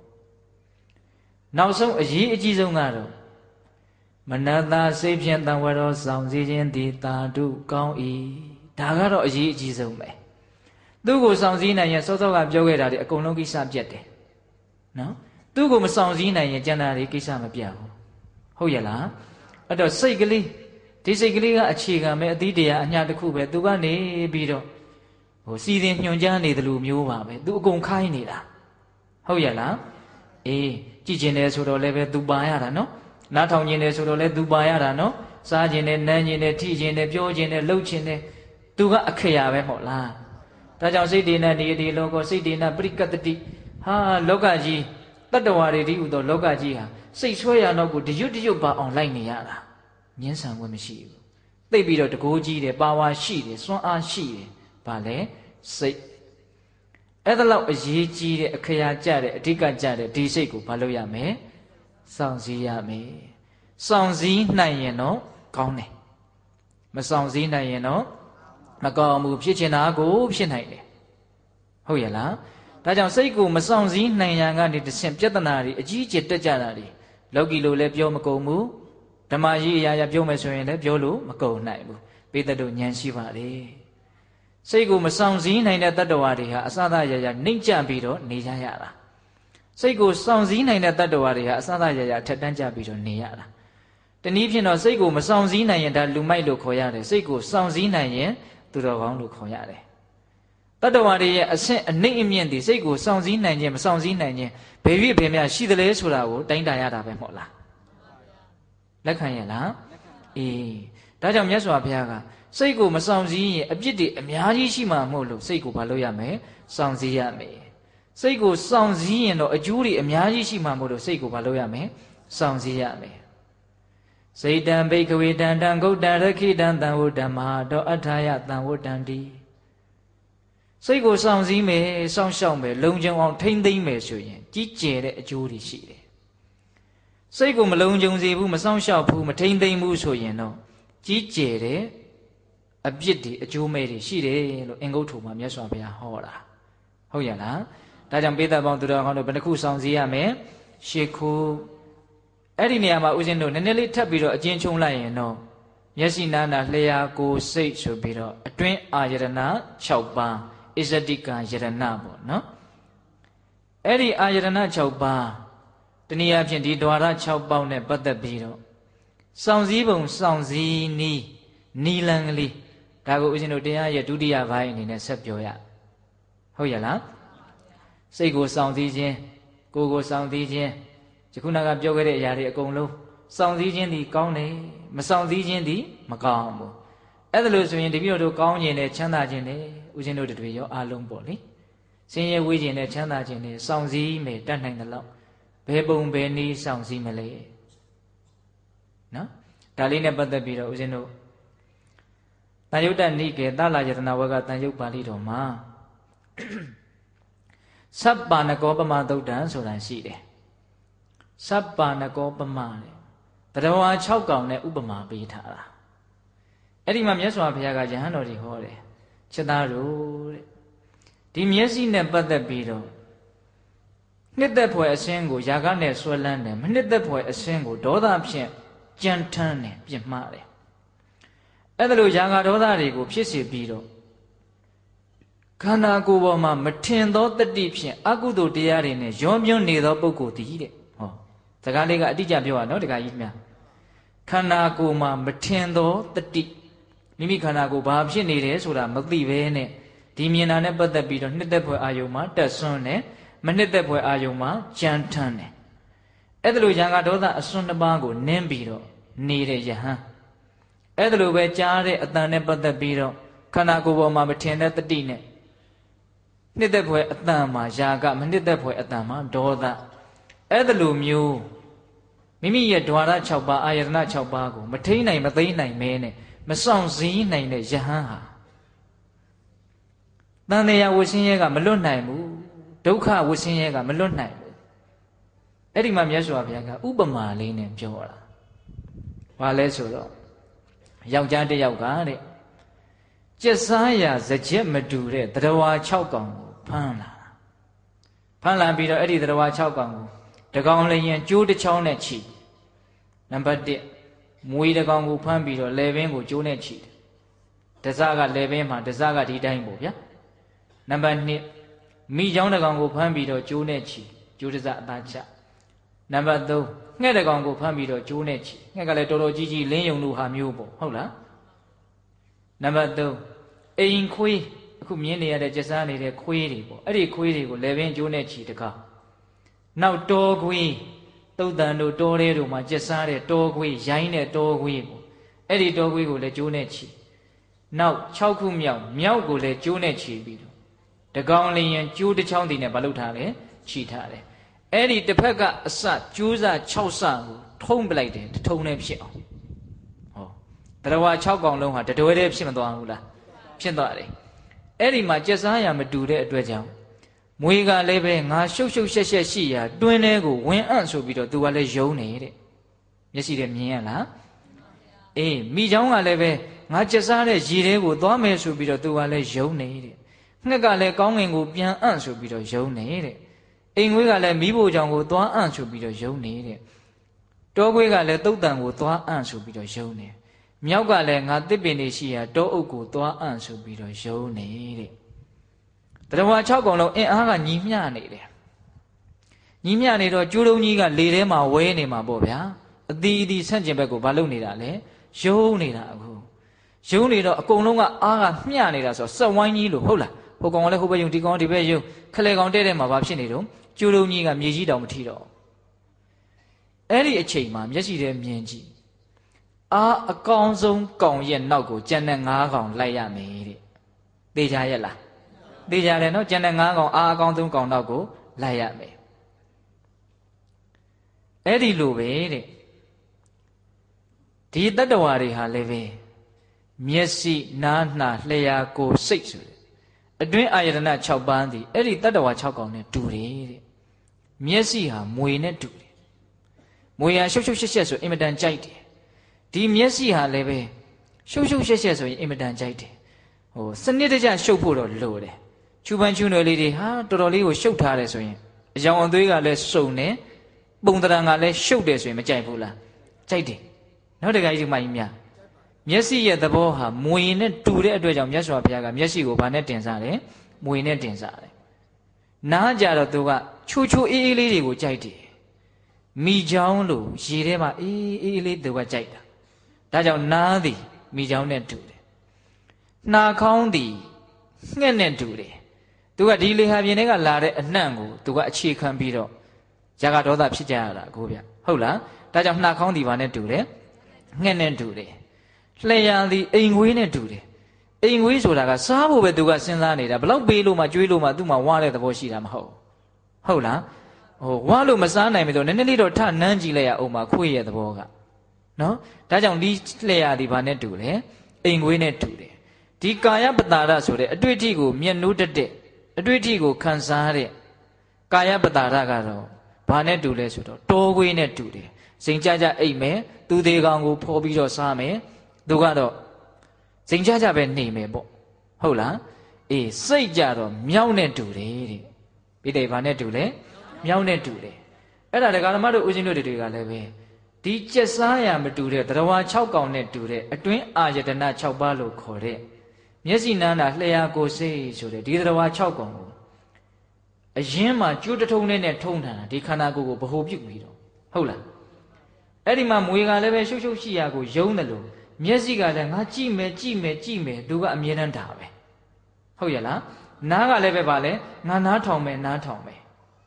နောက်ဆုံးအရေးအကြီးဆုံးကတော့မနတစိတ်ဖြင့်တံဝရောဆောင်စည်းခြင်းသည်တာတုကောင်း၏ဒါကတော့အရေးအကြီးဆုံးပဲသူ့ကိုဆောင်စည်းနိုင်ရင်စောစောကပြောခဲ့တာဒီအကုန်လုံးကိစ္စပြတ်တယ်နော်သူ့ကိုမဆောင်စည်းနိုင်ရင်ကျန်တာတွေကိစ္စမပြတ်ဘူးဟုတ်ရဲ့လားအဲ့တော့စိတ်ကလေးဒီစိတ်ကလေးကအခြေခံပဲအသီးတရားအညာတစ်ခုပဲသူကနေပြီးတော့ဟိုစီစဉ်ညွှန်ကြားနေတယ်လို့မျိုးပါပဲသူအကုန်ခိုင်းနေတာဟုတ်ရဲ့လားအေးကြည့်ကျင်တယ်ဆိုတော့လည်းပဲသူပါရတာနော်နားထောင်ကျင်တယ်ဆိုတော့လည်းသူပါရတာနော်စားကျင်တယ်နမ်းကျင်တယ်ထိကျင်တယ်ပြောကျင်တယ်လှုပ်ကျင်တယ်သူကအခရာပဲဟုတ်လားဒါကြောင့်စိတ်ဒေနဒီဒီလောကစိတ်ဒေနပရိကတတိဟာလောကကြီးတတ္တဝါတွေဒီဥသောလောကကြီးဟာစိတ်ဆွဲရတော့ကိုတရွတ်တရွတ်ပါအောင်လိုက်နေရတာငင်းဆန်ခွင့်မရှိဘူးသိပြီးတော့တကိုးကြီးတယ်ပါဝါရှိတယ်စွမ်းအားရှိတယ်ဘာလဲစိတ်အဲ့ဒါလောက်အရေးကြီးတဲ့အခရာကြတဲ့အဓိကကြတဲ့ဒီစိတ်ကိုဘာလုပ်ရမလဲစောင့်စည်းရမယ်စောင့်စည်းနိုင်ရင်တော့ကောင်းတယ်မစောင့်စည်းနိုင်ရင်တော့မကောင်းဘူးဖြစ်ချင်တာကိုဖြစ်နိုင်တယ်ဟုတ်ရဲ့လားဒါကြောင့်စိတ်ကိုမစောင့်စည်းနိုင်ရန်ကနေတဆင့်ပြဿနာတွေအကြီးအကျယ်တက်ကြတာတွေလောကီလိုလည်းပြောမကုန်ဘူးဓမ္မကြီးအရာရာပြောမယ်ဆိုရင်လည်းပြောလို့မကုန်နိုင်ဘူးပိဿတို့ဉာဏ်ရှိပါလေစိတ်ကိုမစောင့်စည်းနိုင်တဲ့တတ္တဝါတွေဟာအစသရရနှိမ့်ကြပြီးတော့နေကြရတာစိတ်ကိုစောင့်စည်းနိုင်တဲ့တတ္တဝါတွေဟာအစသရရထက်တန်းကြပြီးတော့နေရတာတနည်းဖြင့်တော့စိတ်ကိုမစောင့်စည်းနိုင်ရင်ဒါလူမိုက်လို့ခေါ်ရတယ်စိတ်ကိုစောင့်စည်းနိုင်ရင်သူတော်ကောင်းလို့ခေါ်ရတယ်တတ္တဝါတွေရဲ့အဆင့်အနှိမ့်အမြင့်ဒီစိတ်ကိုစောင့်စည်းနိုင်ခြင်းမစောင့်စည်းနိုင်ခြင်းဘယ်၍ဘယ်များရှိသလဲဆိုတာကိုတိုင်းတာရတာပဲမဟုတ်လားလက်ခံရလားအေးဒါကြောင့်မြတ်စွာဘုရားကစိတ်ကိုမစောင့်စည်းရင်အပြစ်တွေအများကြီးရှိမှာမဟုတ်လို့စိတ်ကိုဘာလုပ်ရမလဲစောင့်စည်းရမယ်စိတ်ကိုစောင့်စည်းရင်တော့အကျိုးတွေအများကြီးရှိမှာမဟုတ်လို့စိတ်ကိုဘာလုပ်ရမလဲစောင့်စည်းရမယ်စိတ်တံဘိကဝေတံတံဂௌတံရခိတံတံဝတ္တမဟာတောအထာယတံဝတ္တံတိစိတ်ကိုစောင့်စည်းမယ်စောင့်ရှောက်မယ်လုံခြုံအောင်ထိမ့်သိမ့်မယ်ဆိုရင်ကြီးကျယ်တဲ့အကျိုးတွေရှိတယ်စိတ်ကိုမလုံခြုံစေဘူးမစောင့်ရှောက်ဘူးမထိမ့်သိမ့်ဘူးဆိုရင်တော့ကြီးကျယ်တဲ့အပြစ်တွေအကျိုးမဲ့တွေရှိတယ်လို့အင်္ဂုတ္ထုမှာမြတ်စွာဘုရားဟောတာဟုတ်ရဲ့လားဒါကြောင့်ပိဿပေါင်းသူတော်ကောင်းတို့ဘယ်နှခုစောင့်စည်းရမယ်ရှစ်ခုအဲ့ဒီနေရာမှာဦးဇင်းတို့နည်းနည်းလေးထပ်ပြီးတော့အကျဉ်းချုံလိုက်ရင်တော့မျက်စိနာနာလျှာကိုယ်စိတ်ဆိုပြီးတော့အတွင်းအာယတနာ၆ပါးဣဇတိကယတနာပေါ့နော်အဲ့ဒီအာယတနာ၆ပါးတနည်းအားဖြင့်ဒီ द्वार ၆ပေါက်နဲ့ပတ်သက်ပြီးတော့စောင့်စည်းပုံစောင့်စည်းနီးနီလန်ကလေးဒါကိုဦးဇင်းတို့တရားရဲ့ဒုတိယဘိုင်းအနေနဲ့ဆက်ပြောရဟုတ်ရဲ့လားစိတ်ကိုစောင့်စည်းခြင်းကိုယ်ကိုစောင့်စည်းခြင်းယခုနကပြောခဲ့တဲ့အရာတွေအကုန်လုံးစောင့်စည်းခြင်းသည်ကောင်းတယ်မစောင့်စည်းခြင်းသည်မကောင်းဘူးအဲ့ဒါလို့ဆိုရင်တပည့်တော်တို့ကောင်းခြင်းနဲ့ချမ်းသာခြင်းနဲ့ဦးဇင်းတို့တွေရောအားလုံးပေါ့လေဆင်းရဲဝေးခြင်းနဲ့ချမ်းသာခြင်းနဲ့စောင့်စည်းမယ်တတ်နိုင်တယ်လို့ဘယ်ပုံဘယ်နည်းစောင့်စည်းမလဲနော်ဒါလေးနဲ့ပတ်သက်ပြီးတော့ဦးဇင်းတို့တန်ယုတ်တနိကေသလာယတနာဝကတန်ယုတ်ပါဠိတော်မှာသဗ္ဗာနကောပမသုတ်တံဆိုတာရှိတယ်သဗ္ဗာနကောပမတဲ့တရားဝါ၆កောင်နဲ့ဥပမာပေးထားတာအဲ့ဒီမှာမြတ်စွာဘုရားကယဟန်တော်ကြီးဟောတယ်ချက်သားတို့တဲ့ဒီမျက်စိနဲ့ပတ်သက်ပြီးတော့နှစ်သက်ဖွယ်အစင်းကိုຢာကနဲ့ဆွဲလန်းတယ်မနှစ်သက်ဖွယ်အစင်းကိုဒေါသဖြင့်ကြံထမ်းတယ်ပြစ်မှားတယ်အဲ့ဒါလိုຢာကဒေါသတွေကိုဖြစ်စေပြီးတော့ခန္ဓာကိုယ်ပေါ်မှာမထင်သောတတိဖြင့်အကုသိုလ်တရားတွေနဲ့ရောမြွနေသောပုဂ္ဂိုလ်သည်တဲ့ဟောစကားလေးကအတိအကျပြောရနော်တခါကြီးများခန္ဓာကိုယ်မှာမထင်သောတတိမိမိခန္ဓာကိုယ်ဘာဖြစ်နေတယ်ဆိုတာမသိဘဲနဲ့ဒီမြင်တာနဲ့ပတ်သက်ပြီးတော့နှစ်သက်ဖွယ်အာယုံမှာတက်ဆွန်းတယ်မနှစ်သက်ဖွယ်အာယုံမှာကြမ်းထမ်းတယ်အဲ့ဒါလိုရံကဒေါသအစွန်းတစ်ပါးကိုနင်းပြီးတော့နေတဲ့ယဟန်အဲ့ဒါလိုပဲကြားတဲ့အတန်နဲ့ပတ်သက်ပြီးတော့ခန္ဓာကိုယ်ပေါ်မှာမထင်တဲ့တတိနဲ့နှစ်သက်ဖွယ်အတန်မှာယာကမနှစ်သက်ဖွယ်အတန်မှာဒေါသအဲ့ဒါလိုမျိုးမိမိရဲ့ဓဝါရ၆ပါးအာယတနာ၆ပါးကိုမထိန်နိုင်မသိနိုင်မဲနဲ့မဆောင်စည်းနိုင်တဲ့ယဟန်ဟာတန်တရားဝဆင်းရဲကမလွတ်နိုင်ဘူးဒုက္ခဝဆင်းရဲကမလွတ်နိုင်ဘူးအဲ့ဒီမှာမြတ်စွာဘုရားကဥပမာလေးနဲ့ပြောတာဘာလဲဆိုတော့ယောက်ျားတစ်ယောက်ကတဲ့ကျက်စားရာစကြက်မတူတဲ့တရဝါ၆កောင်ကိုဖမ်းလာဖမ်းလာပြီးတော့အဲ့ဒီတရဝါ၆កောင်ကိုတကောင်လျင်ကျိုးတစ်ချောင်းနဲ့ချီနံပါတ်၁မွေးတကောင်ကိုဖမ်းပြီးတော့လယ်ပင်ကိုကျိုးနဲ့ချီတယ်တစကလယ်ပင်မှာတစကဒီတိုင်းပေါ့ဗျာနံပါတ်၂မိချောင်းတကောင်ကိုဖမ်းပြီးတော့ကျိုးနဲ့ချီကျိုးတစအသားချနံပါတ်၃ငှက်တကောင်ကိုဖမ်းပြီးတော့ကျိုးနဲ့ချီငှက်ကလည်းတော်တော်ကြီးကြီးလင်းယုံလို့ဟာမျိုးပေါ့ဟုတ်လားနံပါတ်၃အိမ်ခွေးအခုမြင်နေရတဲ့ကျက်စားနေတဲ့ခွေးတွေပေါ့အဲ့ဒီခွေးတွေကိုလယ်ပင်ကျိုးနဲ့ချီတကားနောက်တောခွေးတုတ်တန်တို့တောထဲတို့မှာကျက်စားတဲ့တောခွေးရိုင်းတဲ့တောခွေးပေါ့အဲ့ဒီတောခွေးကိုလည်းကျိုးနဲ့ချီနောက်၆ခုမြောက်မြောက်ကိုလည်းကျိုးနဲ့ချီပြီးတော့တကောင်လျင်ကျိုးတစ်ချောင်းတည်နဲ့မလုပ်ထားလဲချီထားတယ်အဲ့ဒီတစ်ဖက်ကအစကျိုးစား၆စကိုထုံးပလိုက်တယ်ထုံးနဲ့ဖြစ်အောင်ဟောတရဝါ၆កောင်လုံးဟာတတွဲတည်းဖြစ်မသွားဘူးလားဖြစ်သွားတယ်အဲ့ဒီမှာကျက်စားရမတူတဲ့အတွက်ကြောင့်မွေကလည်းပဲငါရှုပ်ရှုပ်ရှက်ရှက်ရှိရာတွင်းထဲကိုဝင်အံ့ဆိုပြီးတော့သူကလည်းယုံနေတဲ့မျက်စိနဲ့မြင်ရလားအေးမိချောင်းကလည်းပဲငါကျက်စားတဲ့ရေထဲကိုသွားမယ်ဆိုပြီးတော့သူကလည်းယုံနေတဲ့ငှက်ကလည်းကောင်းငင်ကိုပြန်အံ့ဆိုပြီးတော့ယုံနေတဲ့အိမ်ခွေးကလည်းမိဖို့ကြောင့်ကိုသွားအံ့ဆိုပြီးတော့ယုံနေတဲ့တောခွေးကလည်းတုတ်တန်ကိုသွားအံ့ဆိုပြီးတော့ယုံနေမြောက်ကလည်းငါတစ်ပင်နေရှိရာတောအုပ်ကိုသွားအံ့ဆိုပြီးတော့ယုံနေတဲ့တရဝါ၆កောင်လုံးအင်အားကညီမျှနေတယ်ညီမျှနေတော့ကျိုးလုံးကြီးကလေထဲမှာဝဲနေမှာပေါ့ဗျာအတီးအတီးဆန့်ကျင်ဘက်ကိုမလုပ်နေတာလေယုံနေတာအခုယုံနေတော့အကုန်လုံးကအားကမျှနေတာဆိုစက်ဝိုင်းကြီးလို့ဟုတ်လားဟိုကောင်ကလည်းဟိုဘက်ယုံဒီကောင်ဒီဘက်ယုံခလေကောင်တဲ့တဲ့မှာဘာဖြစ်နေတော့ကျိုးလုံးကြီးကမြေကြီးတောင်မထီတော့အဲ့ဒီအချိန်မှာမျက်စိထဲမြင်ကြည့်အားအကောင်ဆုံးကောင်ရဲ့နောက်ကိုကျန်တဲ့၅ကောင်လိုက်ရမယ်တဲ့သိကြရဲ့လားသိကြတယ်နော်ကျန်တဲ့၅ကောင်အားအကောင်ဆုံးကောင်နောက်ကိုလိုက်ရမယ်အဲ့ဒီလိုပဲတဲ့ဒီတတ္တဝါတွေဟာလည်းပဲမျက်စိနားနှာလျှာကိုယ်စိတ်ဆိုတဲ့အတွင်းအာယတနာ၆ပါးသည်အဲ့ဒီတတ္တဝါ၆ကောင်နဲ့တူတယ်တဲ့မျက်စိဟာမွေနဲ့တူတယ်မွေဟာရှုပ်ရှုပ်ရှက်ရှက်ဆိုအင်မတန်ကြိုက်တယ်ဒီမျက်စိဟာလည်းပဲရှုပ်ရှုပ်ရှက်ရှက်ဆိုရင်အင်မတန်ကြိုက်တယ်ဟိုစနစ်တကျရှုပ်ဖို့တော့လိုတယ်ချူပန်ချူနယ်လေးတွေဟာတော်တော်လေးကိုရှုပ်ထားတယ်ဆိုရင်အယောင်အသွေးကလည်းစုံတယ်ပုံတရံကလည်းရှုပ်တယ်ဆိုရင်မကြိုက်ဘူးလားကြိုက်တယ်နောက်တခါကြီးမှကြီးများမျက်စိရဲ့သဘောဟာမွေနဲ့တူတဲ့အတွက်ကြောင့်မြတ်စွာဘုရားကမျက်စိကိုဗာနဲ့တင်စားတယ်မွေနဲ့တင်စားတယ်နားကြတော့သူကချူချူအေးအေးလေးတွေကိုကြိုက်တယ်မိချောင်းလို့ရေထဲမှာအေးအေးလေးသူကကြိုက်တာဒါကြောင့်နားသည်မိချောင်းနဲ့တူတယ်နှာခေါင်းသည်ငှက်နဲ့တူတယ်သူကဒီလေဟာပြင်တွေကလာတဲ့အနှံ့ကိုသူကအခြေခံပြီးတော့ဇာကဒေါသဖြစ်ကြရတာကိုဗျဟုတ်လားဒါကြောင့်နှာခေါင်းသည်ဗာနဲ့တူတယ်ငှက်နဲ့တူတယ်လျှာသည်အိမ်ခွေးနဲ့တူတယ်အိမ်ခွေးဆိုတာကစားဖို့ပဲသူကစဉ်းစားနေတာဘလောက်ပေးလို့မှကျွေးလို့မှသူ့မှာဝါတဲ့သဘောရှိတာမဟုတ်ဟုတ်လားဟိုဝါလို့မစားနိုင်ပြီဆိုနည်းနည်းလေးတော့ထနန်းကြည့်လိုက်ရအောင်ပါခွေးရဲ့သဘောကနော်ဒါကြောင့်ဒီလျှာသည်ဗာနဲ့တူတယ်အိမ်ခွေးနဲ့တူတယ်ဒီကာယပတာရဆိုတဲ့အတွေ့အထိကိုမျက်နှိုးတက်တဲ့အတွေ့အထိကိုခံစားတဲ့ကာယပတာရကတော့ဘာနဲ့တူလဲဆိုတော့တောခွေးနဲ့တူတယ်စိန်ကြကြအိပ်မယ်သူသေးကောင်ကိုဖော်ပြီးတော့စားမယ်သူကတော့စိန်ကြကြပဲနေမယ်ပေါ့ဟုတ်လားအေးစိတ်ကြတော့မြောက်နဲ့တူတယ်တဲ့ပိဋိဘာနဲ့တူလဲမြောက်နဲ့တူတယ်အဲ့ဒါဒကာဓမ္မတို့ဦးဇင်းတို့တွေကလည်းပဲဒီကျက်စားရမတူတဲ့တရဝါ၆កောင်နဲ့တူတဲ့အတွင်းအာယတနာ၆ပါးလို့ခေါ်တဲ့မျက်စိနမ်းတာလျှာကိုစိတ်ဆိုတဲ့ဒီတရားဝါ၆កောင်ကိုအရင်မှာကျိုးတထုံးနဲ့ထုံထန်တာဒီခန္ဓာကိုယ်ကိုဗဟိုပြုပြီးတော့ဟုတ်လားအဲ့ဒီမှာမွေကလည်းပဲရှုပ်ရှုပ်ရှိရာကိုယုံတယ်လို့မျက်စိကလည်းငါကြည့်မယ်ကြည့်မယ်ကြည့်မယ်သူကအမြဲတမ်းဒါပဲဟုတ်ရဲ့လားနားကလည်းပဲဗာလဲငါနားထောင်မယ်နားထောင်မယ်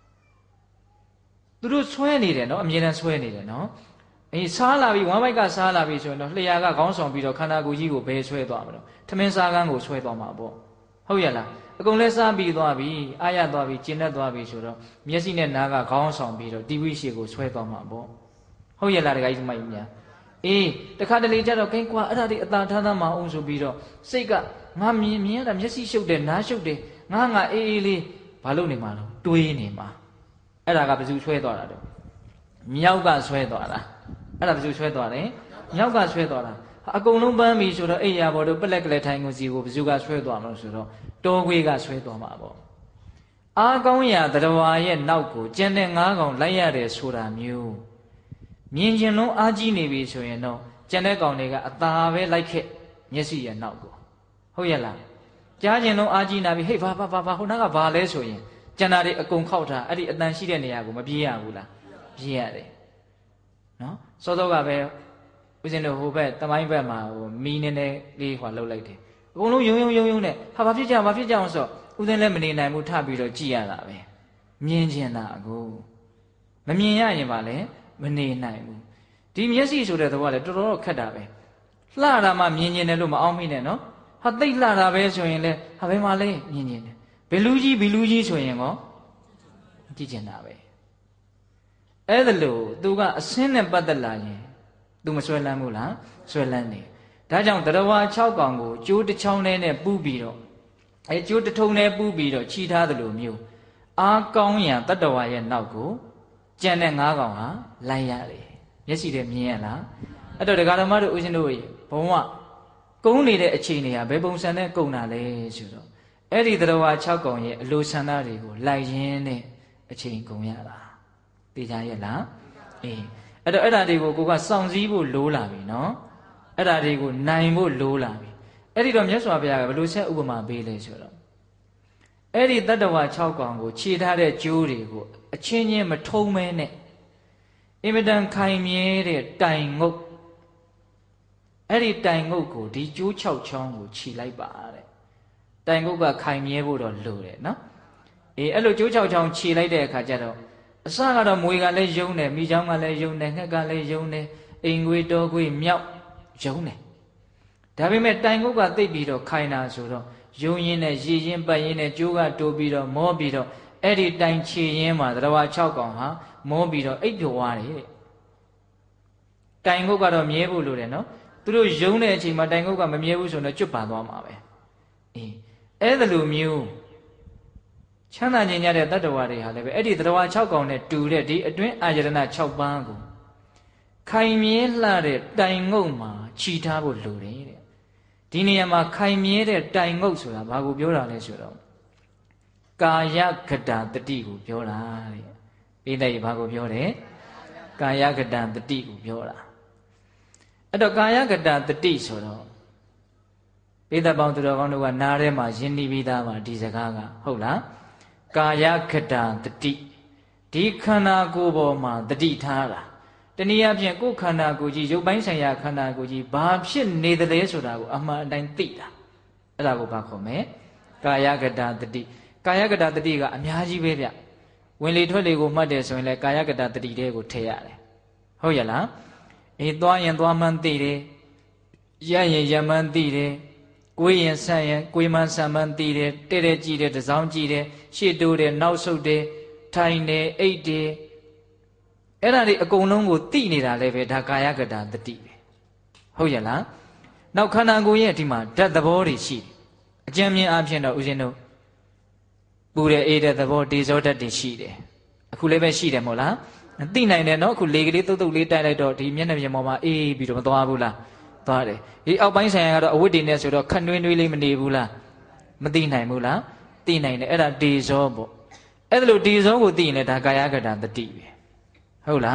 သူတို့ဆွဲနေတယ်နော်အမြဲတမ်းဆွဲနေတယ်နော်အေးစားလာပြီဝမ်းဘိုက်ကစားလာပြီဆိုရင်တော့လျှာကခေါင်းဆောင်ပြီးတော့ခန္ဓာကိုယ်ကြီးကိုဘယ်ဆွဲသွားမလို့ထမင်းစားကန်းကိုဆွဲသွားမှာပေါ့ဟုတ်ရဲ့လားအကုန်လဲစားပြီးသွားပြီအာရသွားပြီကျင်တတ်သွားပြီဆိုတော့မျက်စိနဲ့နားကခေါင်းဆောင်ပြီးတော့တီဗီရှေ့ကိုဆွဲသွားမှာပေါ့ဟုတ်ရဲ့လားတခါကြီးမိုက်များအေးတခါတလေကြတော့ကိန်းကွာအဲ့ဒါဒီအသာထားသားမအောင်ဆိုပြီးတော့စိတ်ကငါမြင်မြင်ရတာမျက်စိရှုပ်တယ်နားရှုပ်တယ်ငါငါအေးအေးလေးဘာလို့နေမှာလဲတွေးနေမှာအဲ့ဒါကဘယ်သူဆွဲသွားတာတော့မြောက်ကဆွဲသွားတာအဲ့ဒါဘယ်သူဆွဲသွားလဲမြောက်ကဆွဲသွားတာအကုန်လုံးပန်းပြီဆိုတော့အိယာဘော်တို့ပလက်ကလေးထိုင်ကိုစီကိုဘယ်သူကဆွဲသွားမလို့ဆိုတော့တောခွေးကဆွဲသွားမှာပေါ့အားကောင်းရာတရဝါရဲ့နောက်ကိုကျန်တဲ့ငါးကောင်လိုက်ရတယ်ဆိုတာမျိုးမြင်ကျင်လုံးအားကြီးနေပြီဆိုရင်တော့ကျန်တဲ့ကောင်တွေကအသာပဲလိုက်ခဲ့မျက်စိရဲ့နောက်ကိုဟုတ်ရဲ့လားကြားကျင်လုံးအားကြီးနာပြီဟေ့ဘာဘာဘာဘာဟိုနားကဘာလဲဆိုရင်ကျန်တာတွေအကုန်ခောက်ထားအဲ့ဒီအတန်ရှိတဲ့နေရာကိုမပြေးရဘူးလားပြေးရတယ်နော်စောစောကပဲဦးဇင်းတို့ဟိုဘက်တမိုင်းဘက်မှာဟိုမီးနေနေလေးဟွာလှုပ်လိုက်တယ်အကုန်လုံးယုံယုံယုံယုံနဲ့ဟာဘာဖြစ်ကြဘာဖြစ်ကြအောင်ဆိုဦးဇင်းလည်းမနေနိုင်ဘူးထပြီးတော့ကြည်ရတာပဲမြင်ကျင်တာအခုမမြင်ရရင်ပါလေမနေနိုင်ဘူးဒီမျက်စိဆိုတဲ့သဘောကလည်းတော်တော်ခက်တာပဲလှတာမှမြင်ကျင်တယ်လို့မအောင်မိနဲ့နော်ဟာသိလှတာပဲဆိုရင်လေဟာဘယ်မှာလဲမြင်ကျင်တယ်ဘယ်လူကြီးဘယ်လူကြီးဆိုရင်ကောကြည့်ကျင်တာပဲအဲ့ဒါလို့သူကအစင်းနဲ့ပတ်သက်လာရင်သူမဆွဲလန်းဘူးလားဆွဲလန်းနေဒါကြောင့်တရဝါ၆កောင်ကိုကျိုးတစ်ချောင်းနဲ့ပူးပြီးတော့အဲကျိုးတစ်ထုံနဲ့ပူးပြီးတော့ခြိထားသလိုမျိုးအားကောင်းရန်တတ္တဝါရဲ့နောက်ကိုကြံတဲ့ငါးកောင်ဟာလိုက်ရတယ်မျက်စိနဲ့မြင်ရလားအဲ့တော့ဒကာဓမ္မတို့ဦးဇင်းတို့ဘုံကကုန်းနေတဲ့အချိန်တွေကဘယ်ပုံစံနဲ့ကုန်းတာလဲဆိုတော့အဲ့ဒီတရဝါ၆កောင်ရဲ့အလိုဆန္ဒတွေကိုလိုက်ရင်းနဲ့အချိန်ကုန်ရတာသိကြရဲ့လားအေးအဲ့တော့အဲ့ဓာတွေကိုကိုကစောင့်စည်းဖို့လိုလာပြီနော်အဲ့ဓာတွေကိုနိုင်ဖို့လိုလာပြီအဲ့ဒီတော့မြတ်စွာဘုရားကဘယ်လိုဆက်ဥပမာပေးလဲဆိုတော့အဲ့ဒီတတ္တဝါ၆កောင်ကိုခြေထားတဲ့ကျိုးတွေကိုအချင်းချင်းမထုံးမဲနဲ့အင်မတန်ခိုင်မြဲတဲ့တိုင်ငုတ်အဲ့ဒီတိုင်ငုတ်ကိုဒီကျိုး၆ချောင်းကိုခြိလိုက်ပါတဲ့တိုင်ငုတ်ကခိုင်မြဲဖို့တော့လိုတယ်နော်အေးအဲ့လိုကျိုး၆ချောင်းခြိလိုက်တဲ့အခါကျတော့အစကတော့မွေကလည်းယုံတယ်မိချောင်းကလည်းယုံတယ်ငှက်ကလည်းယုံတယ်အိမ်ငွေတော်ခွေမြောက်ယုံတယ်ဒါပေမဲ့တိုင်ကုတ်ကသိပ်ပြီးတော့ခိုင်တာဆိုတော့ယုံရင်းနဲ့ရည်ရင်းပတ်ရင်းနဲ့ကြိုးကတိုးပြီးတော့မောပြီးတော့အဲ့ဒီတိုင်ချေရင်းမှာတရဝါ၆កောင်ဟာမောပြီးတော့အိပ်ပျော်သွားတယ်တဲ့တိုင်ကုတ်ကတော့မြဲဖို့လိုတယ်နော်သူတို့ယုံတဲ့အချိန်မှာတိုင်ကုတ်ကမမြဲဘူးဆိုတော့ကျွတ်ပါသွားမှာပဲအေးအဲ့ဒါလိုမျိုးချမ်းသာခြင်းရတဲ့တတ္တဝါတွေဟာလည်းပဲအဲ့ဒီတရဝါ၆កောင်နဲ့တူတဲ့ဒီအတွင်းအာယတနာ၆ပါးကိုခိုင်မြဲလှတဲ့တိုင်ငုတ်မှာခြိထားဖို့လိုတယ်တဲ့ဒီနေရာမှာခိုင်မြဲတဲ့တိုင်ငုတ်ဆိုတာဘာကိုပြောတာလဲဆိုတော့ကာယကတံတတိကိုပြောတာတဲ့ပိဋကဘာကိုပြောတယ်ကာယကတံတတိကိုပြောတာအဲ့တော့ကာယကတံတတိဆိုတော့ပိဋကပေါင်းသူတော်ကောင်းတို့ကနားထဲမှာယဉ်နီးပြီးသားပါဒီစကားကဟုတ်လားကာယကတံတတိဒီခန္ဓာကိုယ်ပေါ်မှာတတိထားတာတနည်းအားဖြင့်ကိုယ်ခန္ဓာကိုယ်ကြီးရုပ်ပိုင်းဆိုင်ရာခန္ဓာကိုယ်ကြီးဘာဖြစ်နေသလဲဆိုတာကိုအမှန်အတိုင်းသိတာအဲ့ဒါကိုဘာခေါ်မလဲကာယကတတတိကာယကတတတိကအများကြီးပဲဗျဝင်လေထွက်လေကိုမှတ်တယ်ဆိုရင်လည်းကာယကတတတိတဲကိုထည့်ရတယ်ဟုတ်ရဲ့လားအေးသွားရင်သွားမှန်းသိတယ်ရရင်ရမှန်းသိတယ်ကိုယ်ရင်ဆန့်ရင်ကိုယ်မှန်းဆန့်မှန်းသိတယ်တဲ့တဲ့ကြည့်တယ်တစောင်းကြည့်တယ်ရှေ့တိုးတယ်နောက်ဆုတ်တယ်ထိုင်တယ်အိတ်တယ်အဲ့ဒါတွေအကုန်လုံးကိုသိနေတာလည်းပဲဒါကာယကတတတိပဲဟုတ်ရဲ့လားနောက်ခန္ဓာကိုယ်ရဲ့ဒီမှာဓာတ်သဘောတွေရှိတယ်အကျဉ်းမြင်အဖြစ်တော့ဦးဇင်းတို့ပူတဲ့အေးတဲ့သဘောဒေဇောဓာတ်တွေရှိတယ်အခုလည်းပဲရှိတယ်မဟုတ်လားသိနိုင်တယ်နော်အခုလေကလေးတုတ်တုတ်လေးတိုက်လိုက်တော့ဒီမျက်နှာပြင်ပေါ်မှာအေးပြီးတော့မသွားဘူးလားသွားတယ်ဒီအောက်ပိုင်းဆိုင်ရာကတော့အဝတ်တွေနဲ့ဆိုတော့ခက်နှွေးနှွေးလေးမနေဘူးလားမသိနိုင်ဘူးလားသိနိုင်တယ်အဲ့ဒါဒေဇောပေါ့အဲ့ဒါလို့ဒေဇောကိုသိရင်လည်းဒါကာယကတတတိပဲဟုတ်လား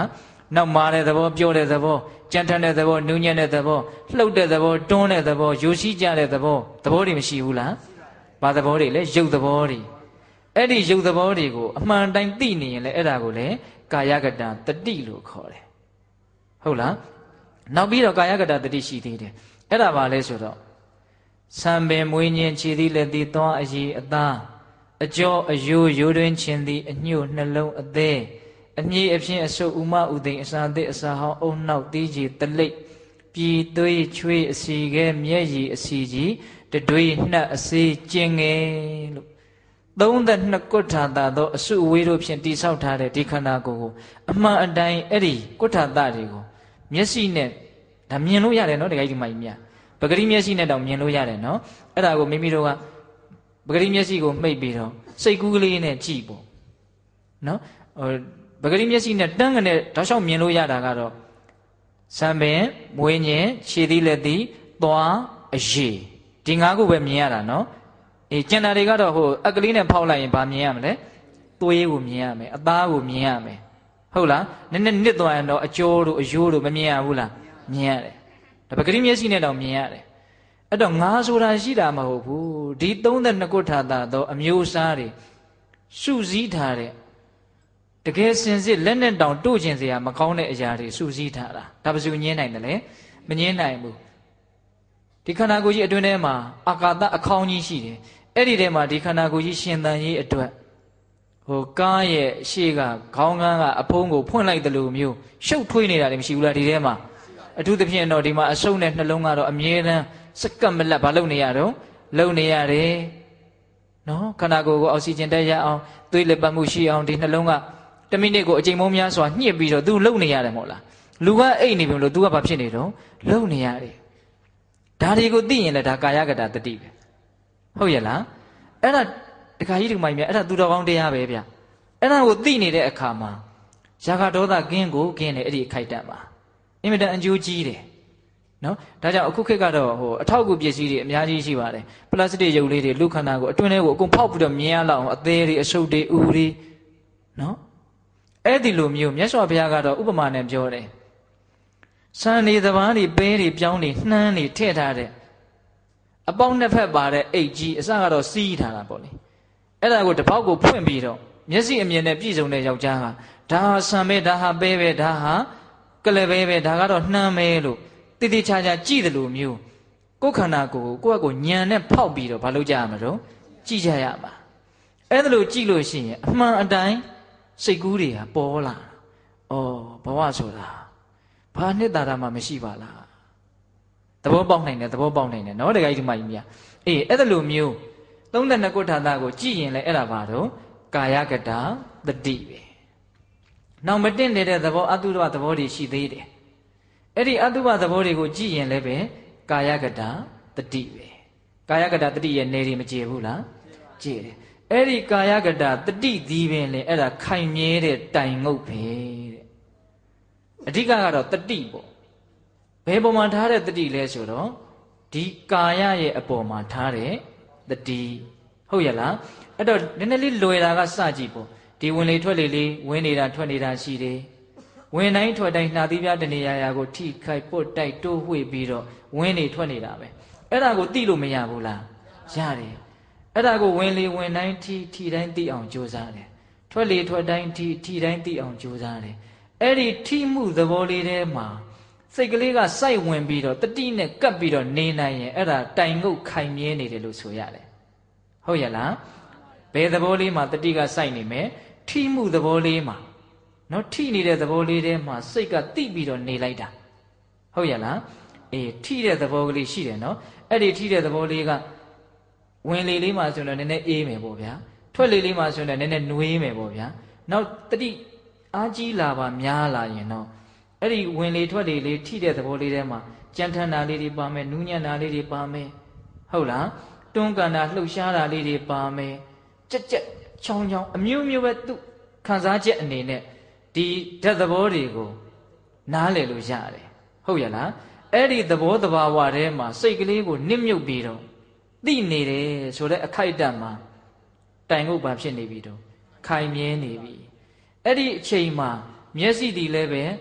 နောက်မာတဲ့သဘောပြောတဲ့သဘောကြမ်းထမ်းတဲ့သဘောနူးညံ့တဲ့သဘောလှုပ်တဲ့သဘောတွန်းတဲ့သဘောယူရှိကြတဲ့သဘောသဘောတွေမရှိဘူးလားဘာသဘောတွေလဲရုပ်သဘောတွေအဲ့ဒီရုပ်သဘောတွေကိုအမှန်တိုင်းသိနေရင်လည်းအဲ့ဒါကိုလည်းကာယကတတတိလို့ခေါ်တယ်ဟုတ်လားနောက်ပြီးတော့ကာယကတတတိရှိသေးတယ်အဲ့ဒါဘာလဲဆိုတော့စံပင်မွေးညင်းခြေသီးလက်သီးသွားအရည်အသားအကျော်အယိုးရိုးတွင်ခြင်းသည်အညှို့နှလုံးအသေးအမြည်အဖြစ်အဆုပ်ဥမဥသိမ်အစာသစ်အစာဟောင်းအုံနောက်တီးကြီးတလိပ်ပြည်သွေးချွေးအစီခဲမျက်ရည်အစီကြီးတတွေးနှက်အစေးကျင်ငယ်လို့သုံးသက်နှစ်ကုဋ္ဌာတာသောအစုအဝေးတို့ဖြင့်တိဆောက်ထားတဲ့ဒီခန္ဓာကိုယ်ကိုအမှန်အတိုင်းအဲ့ဒီကုဋ္ဌာတာတွေကိုမျက်စိနဲ့ဒါမြင်လို့ရတယ်နော်တခါကြီးဒီမှာကြီးမြတ်ပဂရိမျက်စိနဲ့တောင်မြင်လို့ရတယ်နော်အဲ့ဒါကိုမိမိတို့ကပဂရိမျက်စိကိုမှိတ်ပြီးတော့စိတ်ကူးကလေးနဲ့ကြည့်ပေါ့နော်ဟိုပဂရိမျက်စိနဲ့တန်းကနေတောက်လျှောက်မြင်လို့ရတာကတော့စံပင်မွေးညင်ခြေသီးလက်သီးသွားအရည်ဒီငါးခုပဲမြင်ရတာနော်အေးကျန်တာတွေကတော့ဟိုအကလေးနဲ့ဖောက်လိုက်ရင်ဘာမြင်ရမလဲသွေးကိုမြင်ရမယ်အသားကိုမြင်ရမယ်ဟုတ်လားနည်းနည်းနစ်သွားရင်တော့အကျိုးတို့အယိုးတို့မမြင်ရဘူးလားမြင်ရတယ်ဒါပဂရိမျက်စိနဲ့တော့မြင်ရတယ်အဲ့တော့ငါဆိုတာရှိတာမဟုတ်ဘူးဒီသုံးသက်နှစ်ခုထာတာတော့အမျိုးအစားတွေစုစည်းထားတဲ့တကယ်စင်စစ်လက်နဲ့တောင်တို့ကျင်စရာမကောင်းတဲ့အရာတွေစုစည်းထားတာဒါဘယ်သူညင်းနိုင်တယ်လဲမညင်းနိုင်ဘူးဒီခန္ဓာကိုယ်ကြီးအတွင်းထဲမှာအာကာသအခေါင်းကြီးရှိတယ်အဲ့ဒီထဲမှာဒီခန္ဓာကိုယ်ကြီးရှင်သန်ရေးအတွက်ဟိုကားရဲ့ရှေ့ကခေါင်းကန်းကအဖုံးကိုဖွင့်လိုက်တယ်လို့မျိုးရှုပ်ထွေးနေတာတွေမရှိဘူးလားဒီထဲမှာအထူးသဖြင့်တော့ဒီမှာအဆုပ်နဲ့နှလုံးကတော့အမြဲတမ်းစက္ကပ်မလတ်ဘာလုပ်နေရတော့လုပ်နေရတယ်နော်ခန္ဓာကိုယ်ကိုအောက်ဆီဂျင်တက်ရအောင်သွေးလက်ပတ်မှုရှိအောင်ဒီနှလုံးကတမိနစ်ကိုအချိန်မုံများစွာညှစ်ပြီးတော့ तू လုံနေရတယ်မဟုတ်လားလူကအိတ်နေပြီလို့ तू ကဘာဖြစ်နေတော့လုံနေရတယ်ဒါတွေကိုသိရင်လည်းဒါကာယကတတတိပဲဟုတ်ရဲ့လားအဲ့ဒါတခါကြီးဒီမိုင်းမြအဲ့ဒါသူတော်ကောင်းတရားပဲဗျအဲ့ဒါကိုသိနေတဲ့အခါမှာရာဂဒေါသကင်းကိုကင်းတယ်အဲ့ဒီအခိုက်အတန့်မှာအင်မတန်အကျိုးကြီးတယ်နော်ဒါကြောင့်အခုခေတ်ကတော့ဟိုအထောက်အကူပစ္စည်းတွေအများကြီးရှိပါတယ်ပလတ်စတစ်ရုပ်လေးတွေလူခန္ဓာကိုအတွင်းထဲကိုအကုန်ဖောက်ပြီးတော့မြင်ရလောက်အောင်အသေးတွေအဆုပ်တွေဥတွေနော်အဲ့ဒီလိုမျိုးမြတ်စွာဘုရားကတော့ဥပမာနဲ့ပြောတယ်စံနေသဘာတွေပဲတွေပြောင်းတွေနှမ်းတွေထည့်ထားတဲ့အပေါင်းနှစ်ဖက်ပါတဲ့အိတ်ကြီးအစကတော့စီးထားတာပေါ့လေအဲ့ဒါကိုတပေါက်ကိုဖွင့်ပြီးတော့မျက်စိအမြင်နဲ့ပြည့်စုံတဲ့ယောက်ျားကဒါဟာဆံပဲဒါဟာပဲပဲဒါဟာကလပဲပဲဒါကတော့နှမ်းပဲလို့တိတိကျကျကြည့်တယ်လို့မျိုးကိုယ်ခန္ဓာကိုယ်ကိုယ့်အကိုညံနဲ့ဖောက်ပြီးတော့မလုပ်ကြရမှာတော့ကြည့်ကြရမှာအဲ့ဒါလို့ကြည့်လို့ရှိရင်အမှန်အတိုင်းစိတ်ကူးတွေကပေါ်လာဩဘဝဆိုတာဘာနှစ်သာရမှမရှိပါလားသဘောပေါက်နိုင်တယ်သဘောပေါက်နိုင်တယ်နော်တခါကြီးဒီမကြီးမြတ်အေးအဲ့ဒါလိုမျိုးသုံးသက်နှစ်ခုထာတာကိုကြည့်ရင်လည်းအဲ့ဒါဘာတော့ကာယကတတတိပဲနောက်မတင့်နေတဲ့သဘောအတုဒ္ဒသဘောတွေရှိသေးတယ်အဲ့ဒီအတုပသဘောတွေကိုကြည့်ရင်လည်းပဲကာယကတတတိပဲကာယကတတတိရဲ့နေတွေမကြည့်ဘူးလားကြည့်တယ်အဲ့ဒီကာယကတတတိဒီပင်လေအဲ့ဒါခိုင်မြဲတဲ့တိုင်ငုတ်ပဲတဲ့အဓိကကတော့တတိပေါ့ဘယ်ပေါ်မှာထားတဲ့တတိလဲဆိုတော့ဒီကာယရဲ့အပေါ်မှာထားတဲ့တတိဟုတ်ရဲ့လားအဲ့တော့နည်းနည်းလေးလွယ်တာကစကြည့်ပေါ့ဒီဝင်လေထွက်လေလေးဝင်နေတာထွက်နေတာရှိတယ်ဝင်တိုင်းထွက်တိုင်းနှာသီးပြတနေရာရာကိုထိခိုက်ပုတ်တိုက်တိုးဝှေ့ပြီးတော့ဝင်နေထွက်နေတာပဲအဲ့ဒါကိုသိလို့မရဘူးလားရတယ်အဲ့ဒါကိုဝင်လေဝင်တိုင်းထိထိတိုင်းသိအောင်ကြိုးစားတယ်ထွက်လေထွက်တိုင်းထိထိတိုင်းသိအောင်ကြိုးစားတယ်အဲ့ဒီထိမှုသဘောလေးထဲမှာစိတ်ကလေးကစိုက်ဝင်ပြီးတော့တတိနဲ့ကပ်ပြီးတော့နေနိုင်ရင်အဲ့ဒါတိုင်ငုတ်ခိုင်မြဲနေတယ်လို့ဆိုရတယ်ဟုတ်ရဲ့လားဘယ်သဘောလေးမှာတတိကစိုက်နေမယ်ထိမှုသဘောလေးမှာနော်ထိနေတဲ့သဘောလေးထဲမှာစိတ်ကတိပြီးတော့နေလိုက်တာဟုတ်ရဲ့လားအေးထိတဲ့သဘောကလေးရှိတယ်နော်အဲ့ဒီထိတဲ့သဘောလေးကဝင်လေလေးမှာဆိုတော့နည်းနည်းအေးမယ်ပေါ့ဗျာထွက်လေလေးမှာဆိုတော့နည်းနည်းနှွေးမယ်ပေါ့ဗျာနောက်တတိအားကြီးလာပါများလာရင်တော့အဲ့ဒီဝင်လေထွက်လေလေးထိတဲ့သဘောလေးထဲမှာကြမ်းထမ်းတာလေးတွေပါမယ်နူးညံ့တာလေးတွေပါမယ်ဟုတ်လားတွန်းကန်တာလှုပ်ရှားတာလေးတွေပါမယ်ကြက်ကြက်ချောင်းချောင်းအမျိုးမျိုးပဲသူခံစားချက်အနေနဲ့ဒီဓာတ်သဘောတွေကိုနားလည်လို့ရတယ်ဟုတ်ရဲ့လားအဲ့ဒီသဘောတဘာဝထဲမှာစိတ်ကလေးကိုနစ်မြုပ်ပြီးတော့သိနေတယ်ဆိုတဲ့အခိုက်အတန့်မှာတိုင်ငုတ်ပါဖြစ်နေပြီတော့ခိုင်မြဲနေပြီအဲ့ဒီအချိန်မှာမျက်စိဒီလည်းပဲ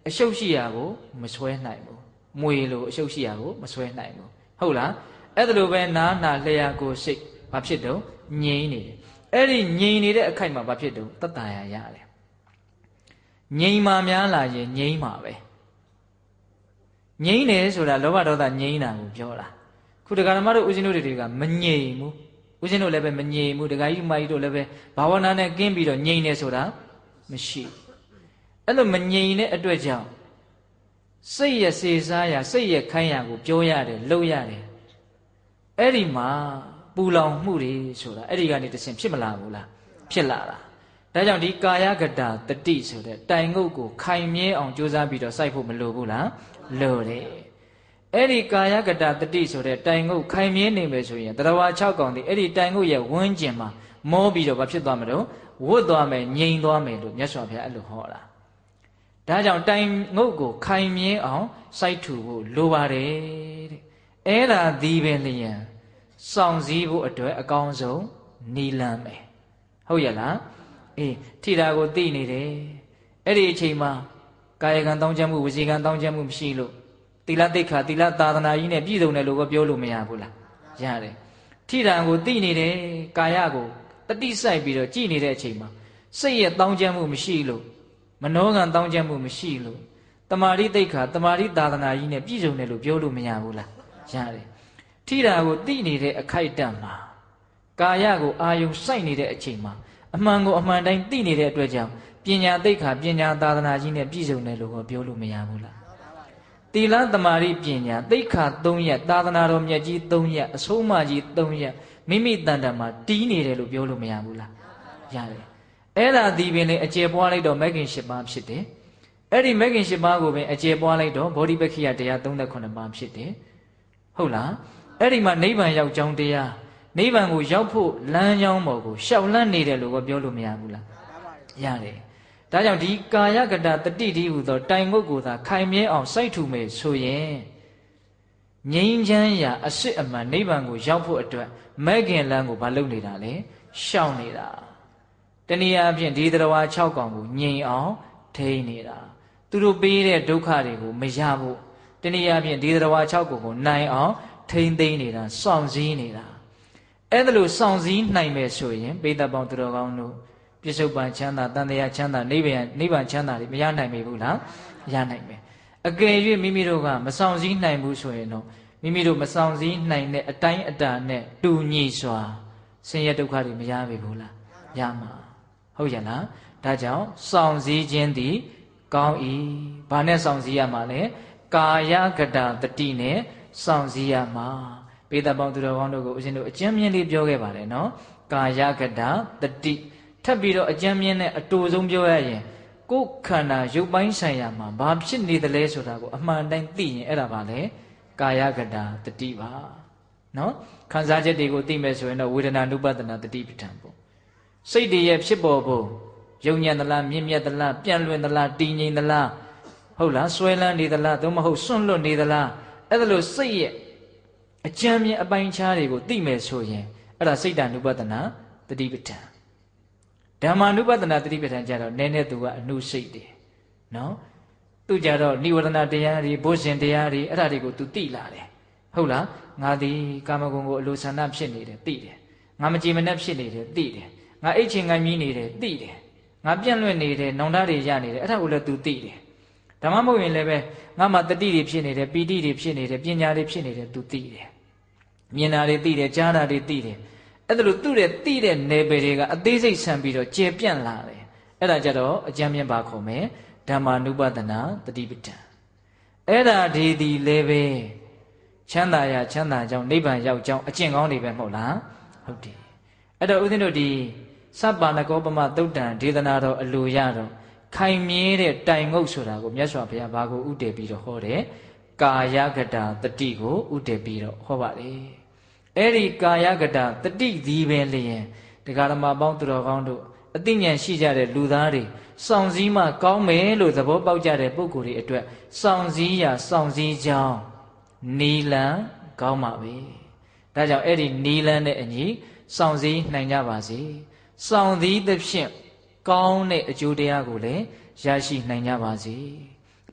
အရှုပ်ရှိရာကိုမဆွဲနိုင်ဘူးမွေလိုအရှုပ်ရှိရာကိုမဆွဲနိုင်ဘူးဟုတ်လားအဲ့ဒါလိုပဲနားနာလျှာကိုစိတ်ဘာဖြစ်တော့ငြိမ်နေတယ်အဲ့ဒီငြိမ်နေတဲ့အခိုက်မှာဘာဖြစ်တော့တတ္တရာရတယ်ငြိမ်မှများလာရင်ငြိမ်မှာပဲငြိမ်တယ်ဆိုတာလောဘဒေါသငြိမ်တာကိုပြောတာခုဒကာဓမ္မတို့ဦးဇင်းတို့တွေကမငြိမ်ဘူးဦးဇင်းတို့လည်းပဲမငြိမ်ဘူးဒကာကြီးမကြီးတို့လည်းပဲဘာဝနာနဲ့ကင်းပြီးတော့ငြိမ်နေဆိုတာမရှိအဲ့လိုမငြိမ်တဲ့အတွက်ကြောင့်စိတ်ရဲ့စေစားရာစိတ်ရဲ့ခိုင်းရာကိုပြောရတယ်လုပ်ရတယ်အဲ့ဒီမှာပူလောင်မှုတွေဆိုတာအဲ့ဒီကနေတဆင့်ဖြစ်မလာဘူးလားဖြစ်လာတာဒါကြောင့်ဒီကာယကတာတတိဆိုတဲ့တိုင်ငုတ်ကိုခိုင်မြဲအောင်ကြိုးစားပြီးတော့စိုက်ဖို့မလိုဘူးလားလိုတယ်အဲ့ဒီကာယကတာတတိဆိုတဲ့တိုင်ငုတ်ခိုင်မြဲနေမယ်ဆိုရင်တရားဝါ၆កောင်ဒီအဲ့ဒီတိုင်ငုတ်ရဲ့ဝန်းကျင်မှာမောပြီးတော့ဘာဖြစ်သွားမလို့ဝတ်သွားမယ်ငြိမ်သွားမယ်လို့မြတ်စွာဘုရားအဲ့လိုဟောတာဒါကြောင့်တိုင်ငုတ်ကိုခိုင်မြဲအောင်စိုက်ထူဖို့လိုပါတယ်တဲ့အဲ့ဒါဒီပင်လျင်စောင့်စည်းဖို့အတွက်အကောင်းဆုံးနီလန်းပဲဟုတ်ရဲ့လားအေးထိတာကိုသိနေတယ်အဲ့ဒီအချိန်မှာကာယကံတောင်းကျမ်းမှုဝစီကံတောင်းကျမ်းမှုမရှိလို့သီလသိက္ခာသီလသာသနာကြီးနဲ့ပြည့်စုံတယ်လို့ပြောလို့မရဘူးလားရတယ်ထိတာကိုသိနေတယ်ကာယကိုတတိဆိုင်ပြီးတော့ကြည်နေတဲ့အချိန်မှာစိတ်ရဲ့တောင်းကျမ်းမှုမရှိလို့မနောကံတောင်းကျမ်းမှုမရှိလို့တမာရိသိက္ခာတမာရိသာသနာကြီးနဲ့ပြည့်စုံတယ်လို့ပြောလို့မရဘူးလားရတယ်ထိတာကိုသိနေတဲ့အခိုက်အတန့်မှာကာယကိုအာယုံစိုက်နေတဲ့အချိန်မှာအမှန်ကိုအမှန်တိုင်းသိနေတဲ့အတွက်ကြောင့်ပညာသိက္ခာပညာသာသနာကြီးနဲ့ပြည့်စုံတယ်လို့ပြောလို့မရဘူးလားသီလသမာဓိပညာသိက္ခာ၃ရပ်သာသနာတော်မြတ်ကြီး၃ရပ်အဆုံးအမကြီး၃ရပ်မိမိတန်တမှာတီးနေတယ်လို့ပြောလို့မရဘူးလားရတယ်အဲ့ဒါဒီပင်လေအကျေပွားလိုက်တော့မဂ်ကင်၈ပါးဖြစ်တယ်အဲ့ဒီမဂ်ကင်၈ပါးကိုပင်အကျေပွားလိုက်တော့ဗောဓိပက္ခိယတရား၃၇ပါးဖြစ်တယ်ဟုတ်လားအဲ့ဒီမှာနိဗ္ဗာန်ရောက်ကြောင်းတရားနိဗ္ဗာန်ကိုရောက်ဖို့လမ်းကြောင်းပေါ်ကိုရှောက်လန့်နေတယ်လို့ပြောလို့မရဘူးလားရတယ်ဒါကြောင့်ဒီကာယကတာတတိတိဟူသောတိုင်ငုတ်ကိုသာခိုင်မြဲအောင်စိုက်ထူမယ်ဆိုရင်ငြိမ်းချမ်းရာအစစ်အမှန်နိဗ္ဗာန်ကိုရောက်ဖို့အတွက်မဲ့ခင်လမ်းကိုမလုပ်နေတာလေရှောင်နေတာတနည်းအားဖြင့်ဒီတရားဝါ၆កောင်ကိုငြိမ်အောင်ထိန်းနေတာသူတို့ပေးတဲ့ဒုက္ခတွေကိုမရဖို့တနည်းအားဖြင့်ဒီတရားဝါ၆កောင်ကိုနိုင်အောင်ထိန်းသိမ်းနေတာစောင့်စည်းနေတာအဲ့ဒါလို့စောင့်စည်းနိုင်မယ်ဆိုရင်ပိဋကပေါင်းသူတော်ကောင်းတို့ပြစ္ဆုတ်ပန်ချမ်းသာတန်တရားချမ်းသာနိဗ္ဗာန်နိဗ္ဗာန်ချမ်းသာတွေမရနိုင်ပြီဘူးလားရနိုင်မယ်အကယ်၍မိမိတို့ကမဆောင်စည်းနိုင်ဘူးဆိုရင်တော့မိမိတို့မဆောင်စည်းနိုင်တဲ့အတိုင်းအတာနဲ့တူညီစွာဆင်းရဲဒုက္ခတွေမရပြီဘူးလားရမှာဟုတ်ရဲ့လားဒါကြောင့်ဆောင်စည်းခြင်းသည်ကောင်း၏ဘာနဲ့ဆောင်စည်းရမှာလဲကာယကတာတတိနဲ့ဆောင်စည်းရမှာပေတပေါင်းသူတော်ကောင်းတို့ကိုဦးဇင်းတို့အကျဉ်းမြင့်လေးပြောခဲ့ပါတယ်နော်ကာယကတာတတိထပ်ပြီးတော့အကျဉ်းမြင့်နဲ့အတူဆုံးပြောရရင်ကိုယ်ခန္ဓာရုပ်ပိုင်းဆိုင်ရာမှာဘာဖြစ်နေသလဲဆိုတာကိုအမှန်တိုင်းသိရင်အဲ့ဒါပါလေကာယကတာတတိပါနော်ခံစားချက်တွေကိုသိမယ်ဆိုရင်တော့ဝေဒနာနုပဒနာတတိပဋ္ဌာန်ပေါ့စိတ်တည်းရဲ့ဖြစ်ပေါ်ဖို့ယုံညံ့သလားမြင့်မြတ်သလားပြန့်လွင်သလားတည်ငြိမ်သလားဟုတ်လားဆွဲလန်းနေသလားသို့မဟုတ်စွန့်လွတ်နေသလားအဲ့ဒါလို့စိတ်ရဲ့အကျဉ်းမြင့်အပိုင်းခြားတွေကိုသိမယ်ဆိုရင်အဲ့ဒါစိတ်တ ानु ပဒနာတတိပဋ္ဌာန်ဓမ္မာနုပဒနာတတိပဋ္ဌာန်ကြတော့နည်းနည်းသူကအနုစိတ်တယ်နော်သူကြတော့နိဝရဏတရားတွေဘုဇင်တရားတွေအဲ့ဒါတွေကိုသူသိလာတယ်ဟုတ်လားငါဒီကာမဂုဏ်ကိုအလိုဆန္ဒဖြစ်နေတယ်သိတယ်ငါမကြည်မနှက်ဖြစ်နေတယ်သိတယ်ငါအိတ်ချင်ငိုင်းမြည်နေတယ်သိတယ်ငါပြန့်လွင့်နေတယ်နောင်တတွေရနေတယ်အဲ့ဒါကိုလည်းသူသိတယ်ဓမ္မမဟုတ်ရင်လည်းပဲငါမှတတိတွေဖြစ်နေတယ်ပီတိတွေဖြစ်နေတယ်ပညာတွေဖြစ်နေတယ်သူသိတယ်မြင်တာတွေသိတယ်ကြားတာတွေသိတယ်အဲ့ဒါလို့သူ့ရဲ့သိတဲ့နယ်ပယ်တွေကအသေးစိတ်ဆန်ပြီးတော့ကျေပြန့်လာတယ်အဲ့ဒါကြတော့အကျမ်းမြင့်ပါခေါ်မယ်ဓမ္မာနုပဒနာတတိပဋ္ဌာန်အဲ့ဒါဒီဒီလည်းပဲချမ်းသာရချမ်းသာကြောင်းနိဗ္ဗာန်ရောက်ကြောင်းအကျင့်ကောင်းတွေပဲမဟုတ်လားဟုတ်တယ်အဲ့တော့ဦးဇင်းတို့ဒီစပ္ပါဏကောပမသုတ်တံဒေသနာတော်အလိုရတော့ခိုင်မြဲတဲ့တိုင်ငုတ်ဆိုတာကိုမြတ်စွာဘုရားဘာကိုဥတည်ပြီးတော့ဟောတယ်ကာယကတာတတိကိုဥတည်ပြီးတော့ဟောပါတယ်အဲ့ဒီကာယကတာတတိဒီပင်လျင်တရားဓမ္မပေါင်းသူတော်ကောင်းတို့အသိဉာဏ်ရှိကြတဲ့လူသားတွေစောင့်စည်းမှကောင်းမယ်လို့သဘောပေါက်ကြတဲ့ပုဂ္ဂိုလ်တွေအတွက်စောင့်စည်းရာစောင့်စည်းကြောင်းနီလန်ကောင်းပါပဲဒါကြောင့်အဲ့ဒီနီလန်နဲ့အညီစောင့်စည်းနိုင်ကြပါစေစောင့်စည်းသဖြင့်ကောင်းတဲ့အကျိုးတရားကိုလည်းရရှိနိုင်ကြပါစေမ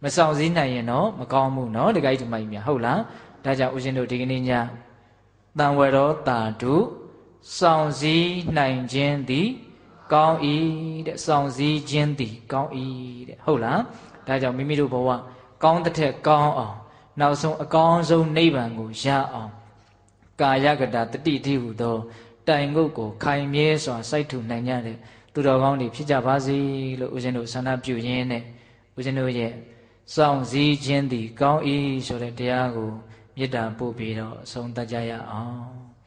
မဆောင်စည်းနိုင်ရင်တော့မကောင်းဘူးเนาะတကယ်ဒီမိုက်မြဟုတ်လားဒါကြောင့်ဦးဇင်းတို့ဒီကနေ့ညတန်ဝရောတာတုဆောင်စည်းနိုင်ခြင်းသည်ကောင်း၏တဲ့ဆောင်စည်းခြင်းသည်ကောင်း၏တဲ့ဟုတ်လားဒါကြောင့်မိမိတို့ဘဝကောင်းတဲ့ထက်ကောင်းအောင်နောက်ဆုံးအကောင်းဆုံးနိဗ္ဗာန်ကိုရအောင်ကာယကတာတတိတိဟုသောတိုင်ငုတ်ကိုခိုင်မြဲစွာစိုက်ထူနိုင်ကြတဲ့သူတော်ကောင်းတွေဖြစ်ကြပါစေလို့ဦးဇင်းတို့ဆန္ဒပြုရင်းနဲ့ဦးဇင်းတို့ရဲ့စောင့်စည်းခြင်းသည်ကောင်း၏ဆိုတဲ့တရားကိုမေတ္တာပို့ပြီးတော့အဆုံးသတ်ကြရအောင်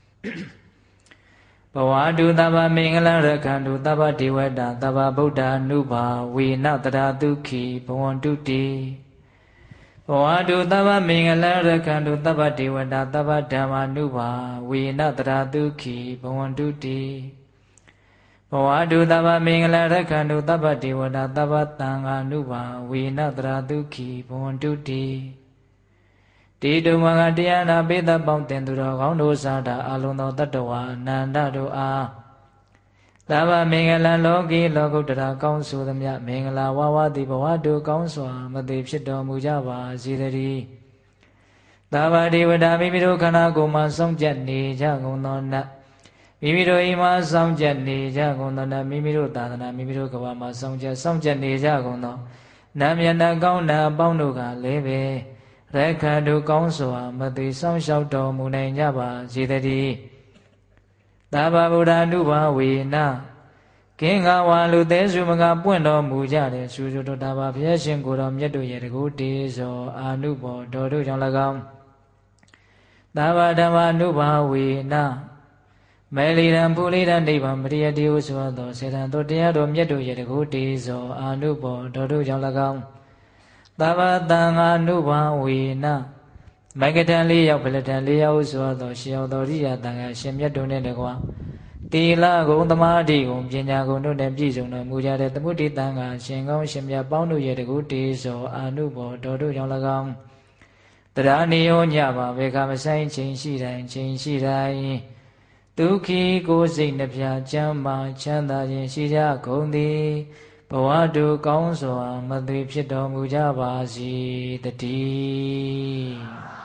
ဘဝတုသဗ္ဗမင်္ဂလရခန္တုသဗ္ဗဒေဝတာသဗ္ဗဗုဒ္ဓ ानु ဘာဝေနတရာဒုက္ခိဘဝန္တုတိဘဝတုသဗ္ဗမင်္ဂလရခန္တုသဗ္ဗဒေဝတာသဗ္ဗဓမ္မာ ानु ဘာဝေနတရာဒုက္ခိဘဝန္တုတိဘဝတုသဗ္ဗမင်္ဂလရခန္တုသဗ္ဗဒေဝတာသဗ္ဗသံဃာ ानु ဘာဝေနတရာဒုက္ခိဘဝန္တုတိတိတုမကတရားနာပိသပေါင်းတင်သူတော်ကောင်းတို့စားတာအလုံးသောတတ္တဝါအနန္တတို့အားသဗ္ဗမင်္ဂလလောကီလောကုတ္တရာကောင်းဆိုသမျှမင်္ဂလာဝဝတိဘဝတို့ကောင်းစွာမသိဖြစ်တော်မူကြပါစေတည်းသဗ္ဗဒေဝတာမိမိတို့ခန္ဓာကိုယ်မှာစောင့်ကြနေကြကုန်သောနတ်မိမိတို့အိမ်မှာစောင့်ကြနေကြကုန်သောနတ်မိမိတို့သာသနာမိမိတို့ကဘာမှာစောင့်ကြစောင့်ကြနေကြကုန်သောနတ်မြတ်နာကောင်းနာအပေါင်းတို့ကလည်းပဲရခန္တုကောင်းစွာမသိဆောင်လျှောက်တော်မူနိုင်ကြပါစေတည်းသဗ္ဗဗုဒ္ဓ ानु ဘာဝေနကင်္ဂဝါလူသေးစုမကပွင့်တော်မူကြတဲ့ရှုရှုတော်တာပါဘုရားရှင်ကိုယ်တော်မြတ်တို့ရဲ့တကူတေဇောအာနုဘောတော်တို့ကြောင့်၎င်းသဗ္ဗဓမ္မ ानु ဘာဝေနမေလီရန်ပူလိရန်နိဗ္ဗာန်ပရိယတိဟုဆိုသောစေတံတို့တရားတော်မြတ်တို့ရဲ့တကူတေဇောအာနုဘောတော်တို့ကြောင့်၎င်းသဗ္ဗသံဃာ ानु ဘာဝေနမဂ္ဂထံလေးရောက်ဗလထံလေးရောက်ဆိုသောရှင်ရောက်တော်ရိယတန်ခါရှင်မြတ်တို့နဲ့တကွာတိလဂုံသမာဓိဂုံပညာဂုံတို့နဲ့ပြည့်စုံတော်မူကြတဲ့သမုဒိတန်ခါရှင်ကောင်းရှင်မြတ်ပေါင်းတို့ရဲ့တကူတေဇောအာနုဘောတော်တို့ကြောင့်၎င်းတရားနိယောညပါဘေခမဆိုင်ချိန်ရှိတိုင်းချိန်ရှိတိုင်းဒုက္ခိကိုယ်စိတ်နှပြချမ်းသာချမ်းသာခြင်းရှိကြကုန်သည်ဘဝတို့ကောင်းစွာမသွေဖြစ်တော်မူကြပါစေတည်း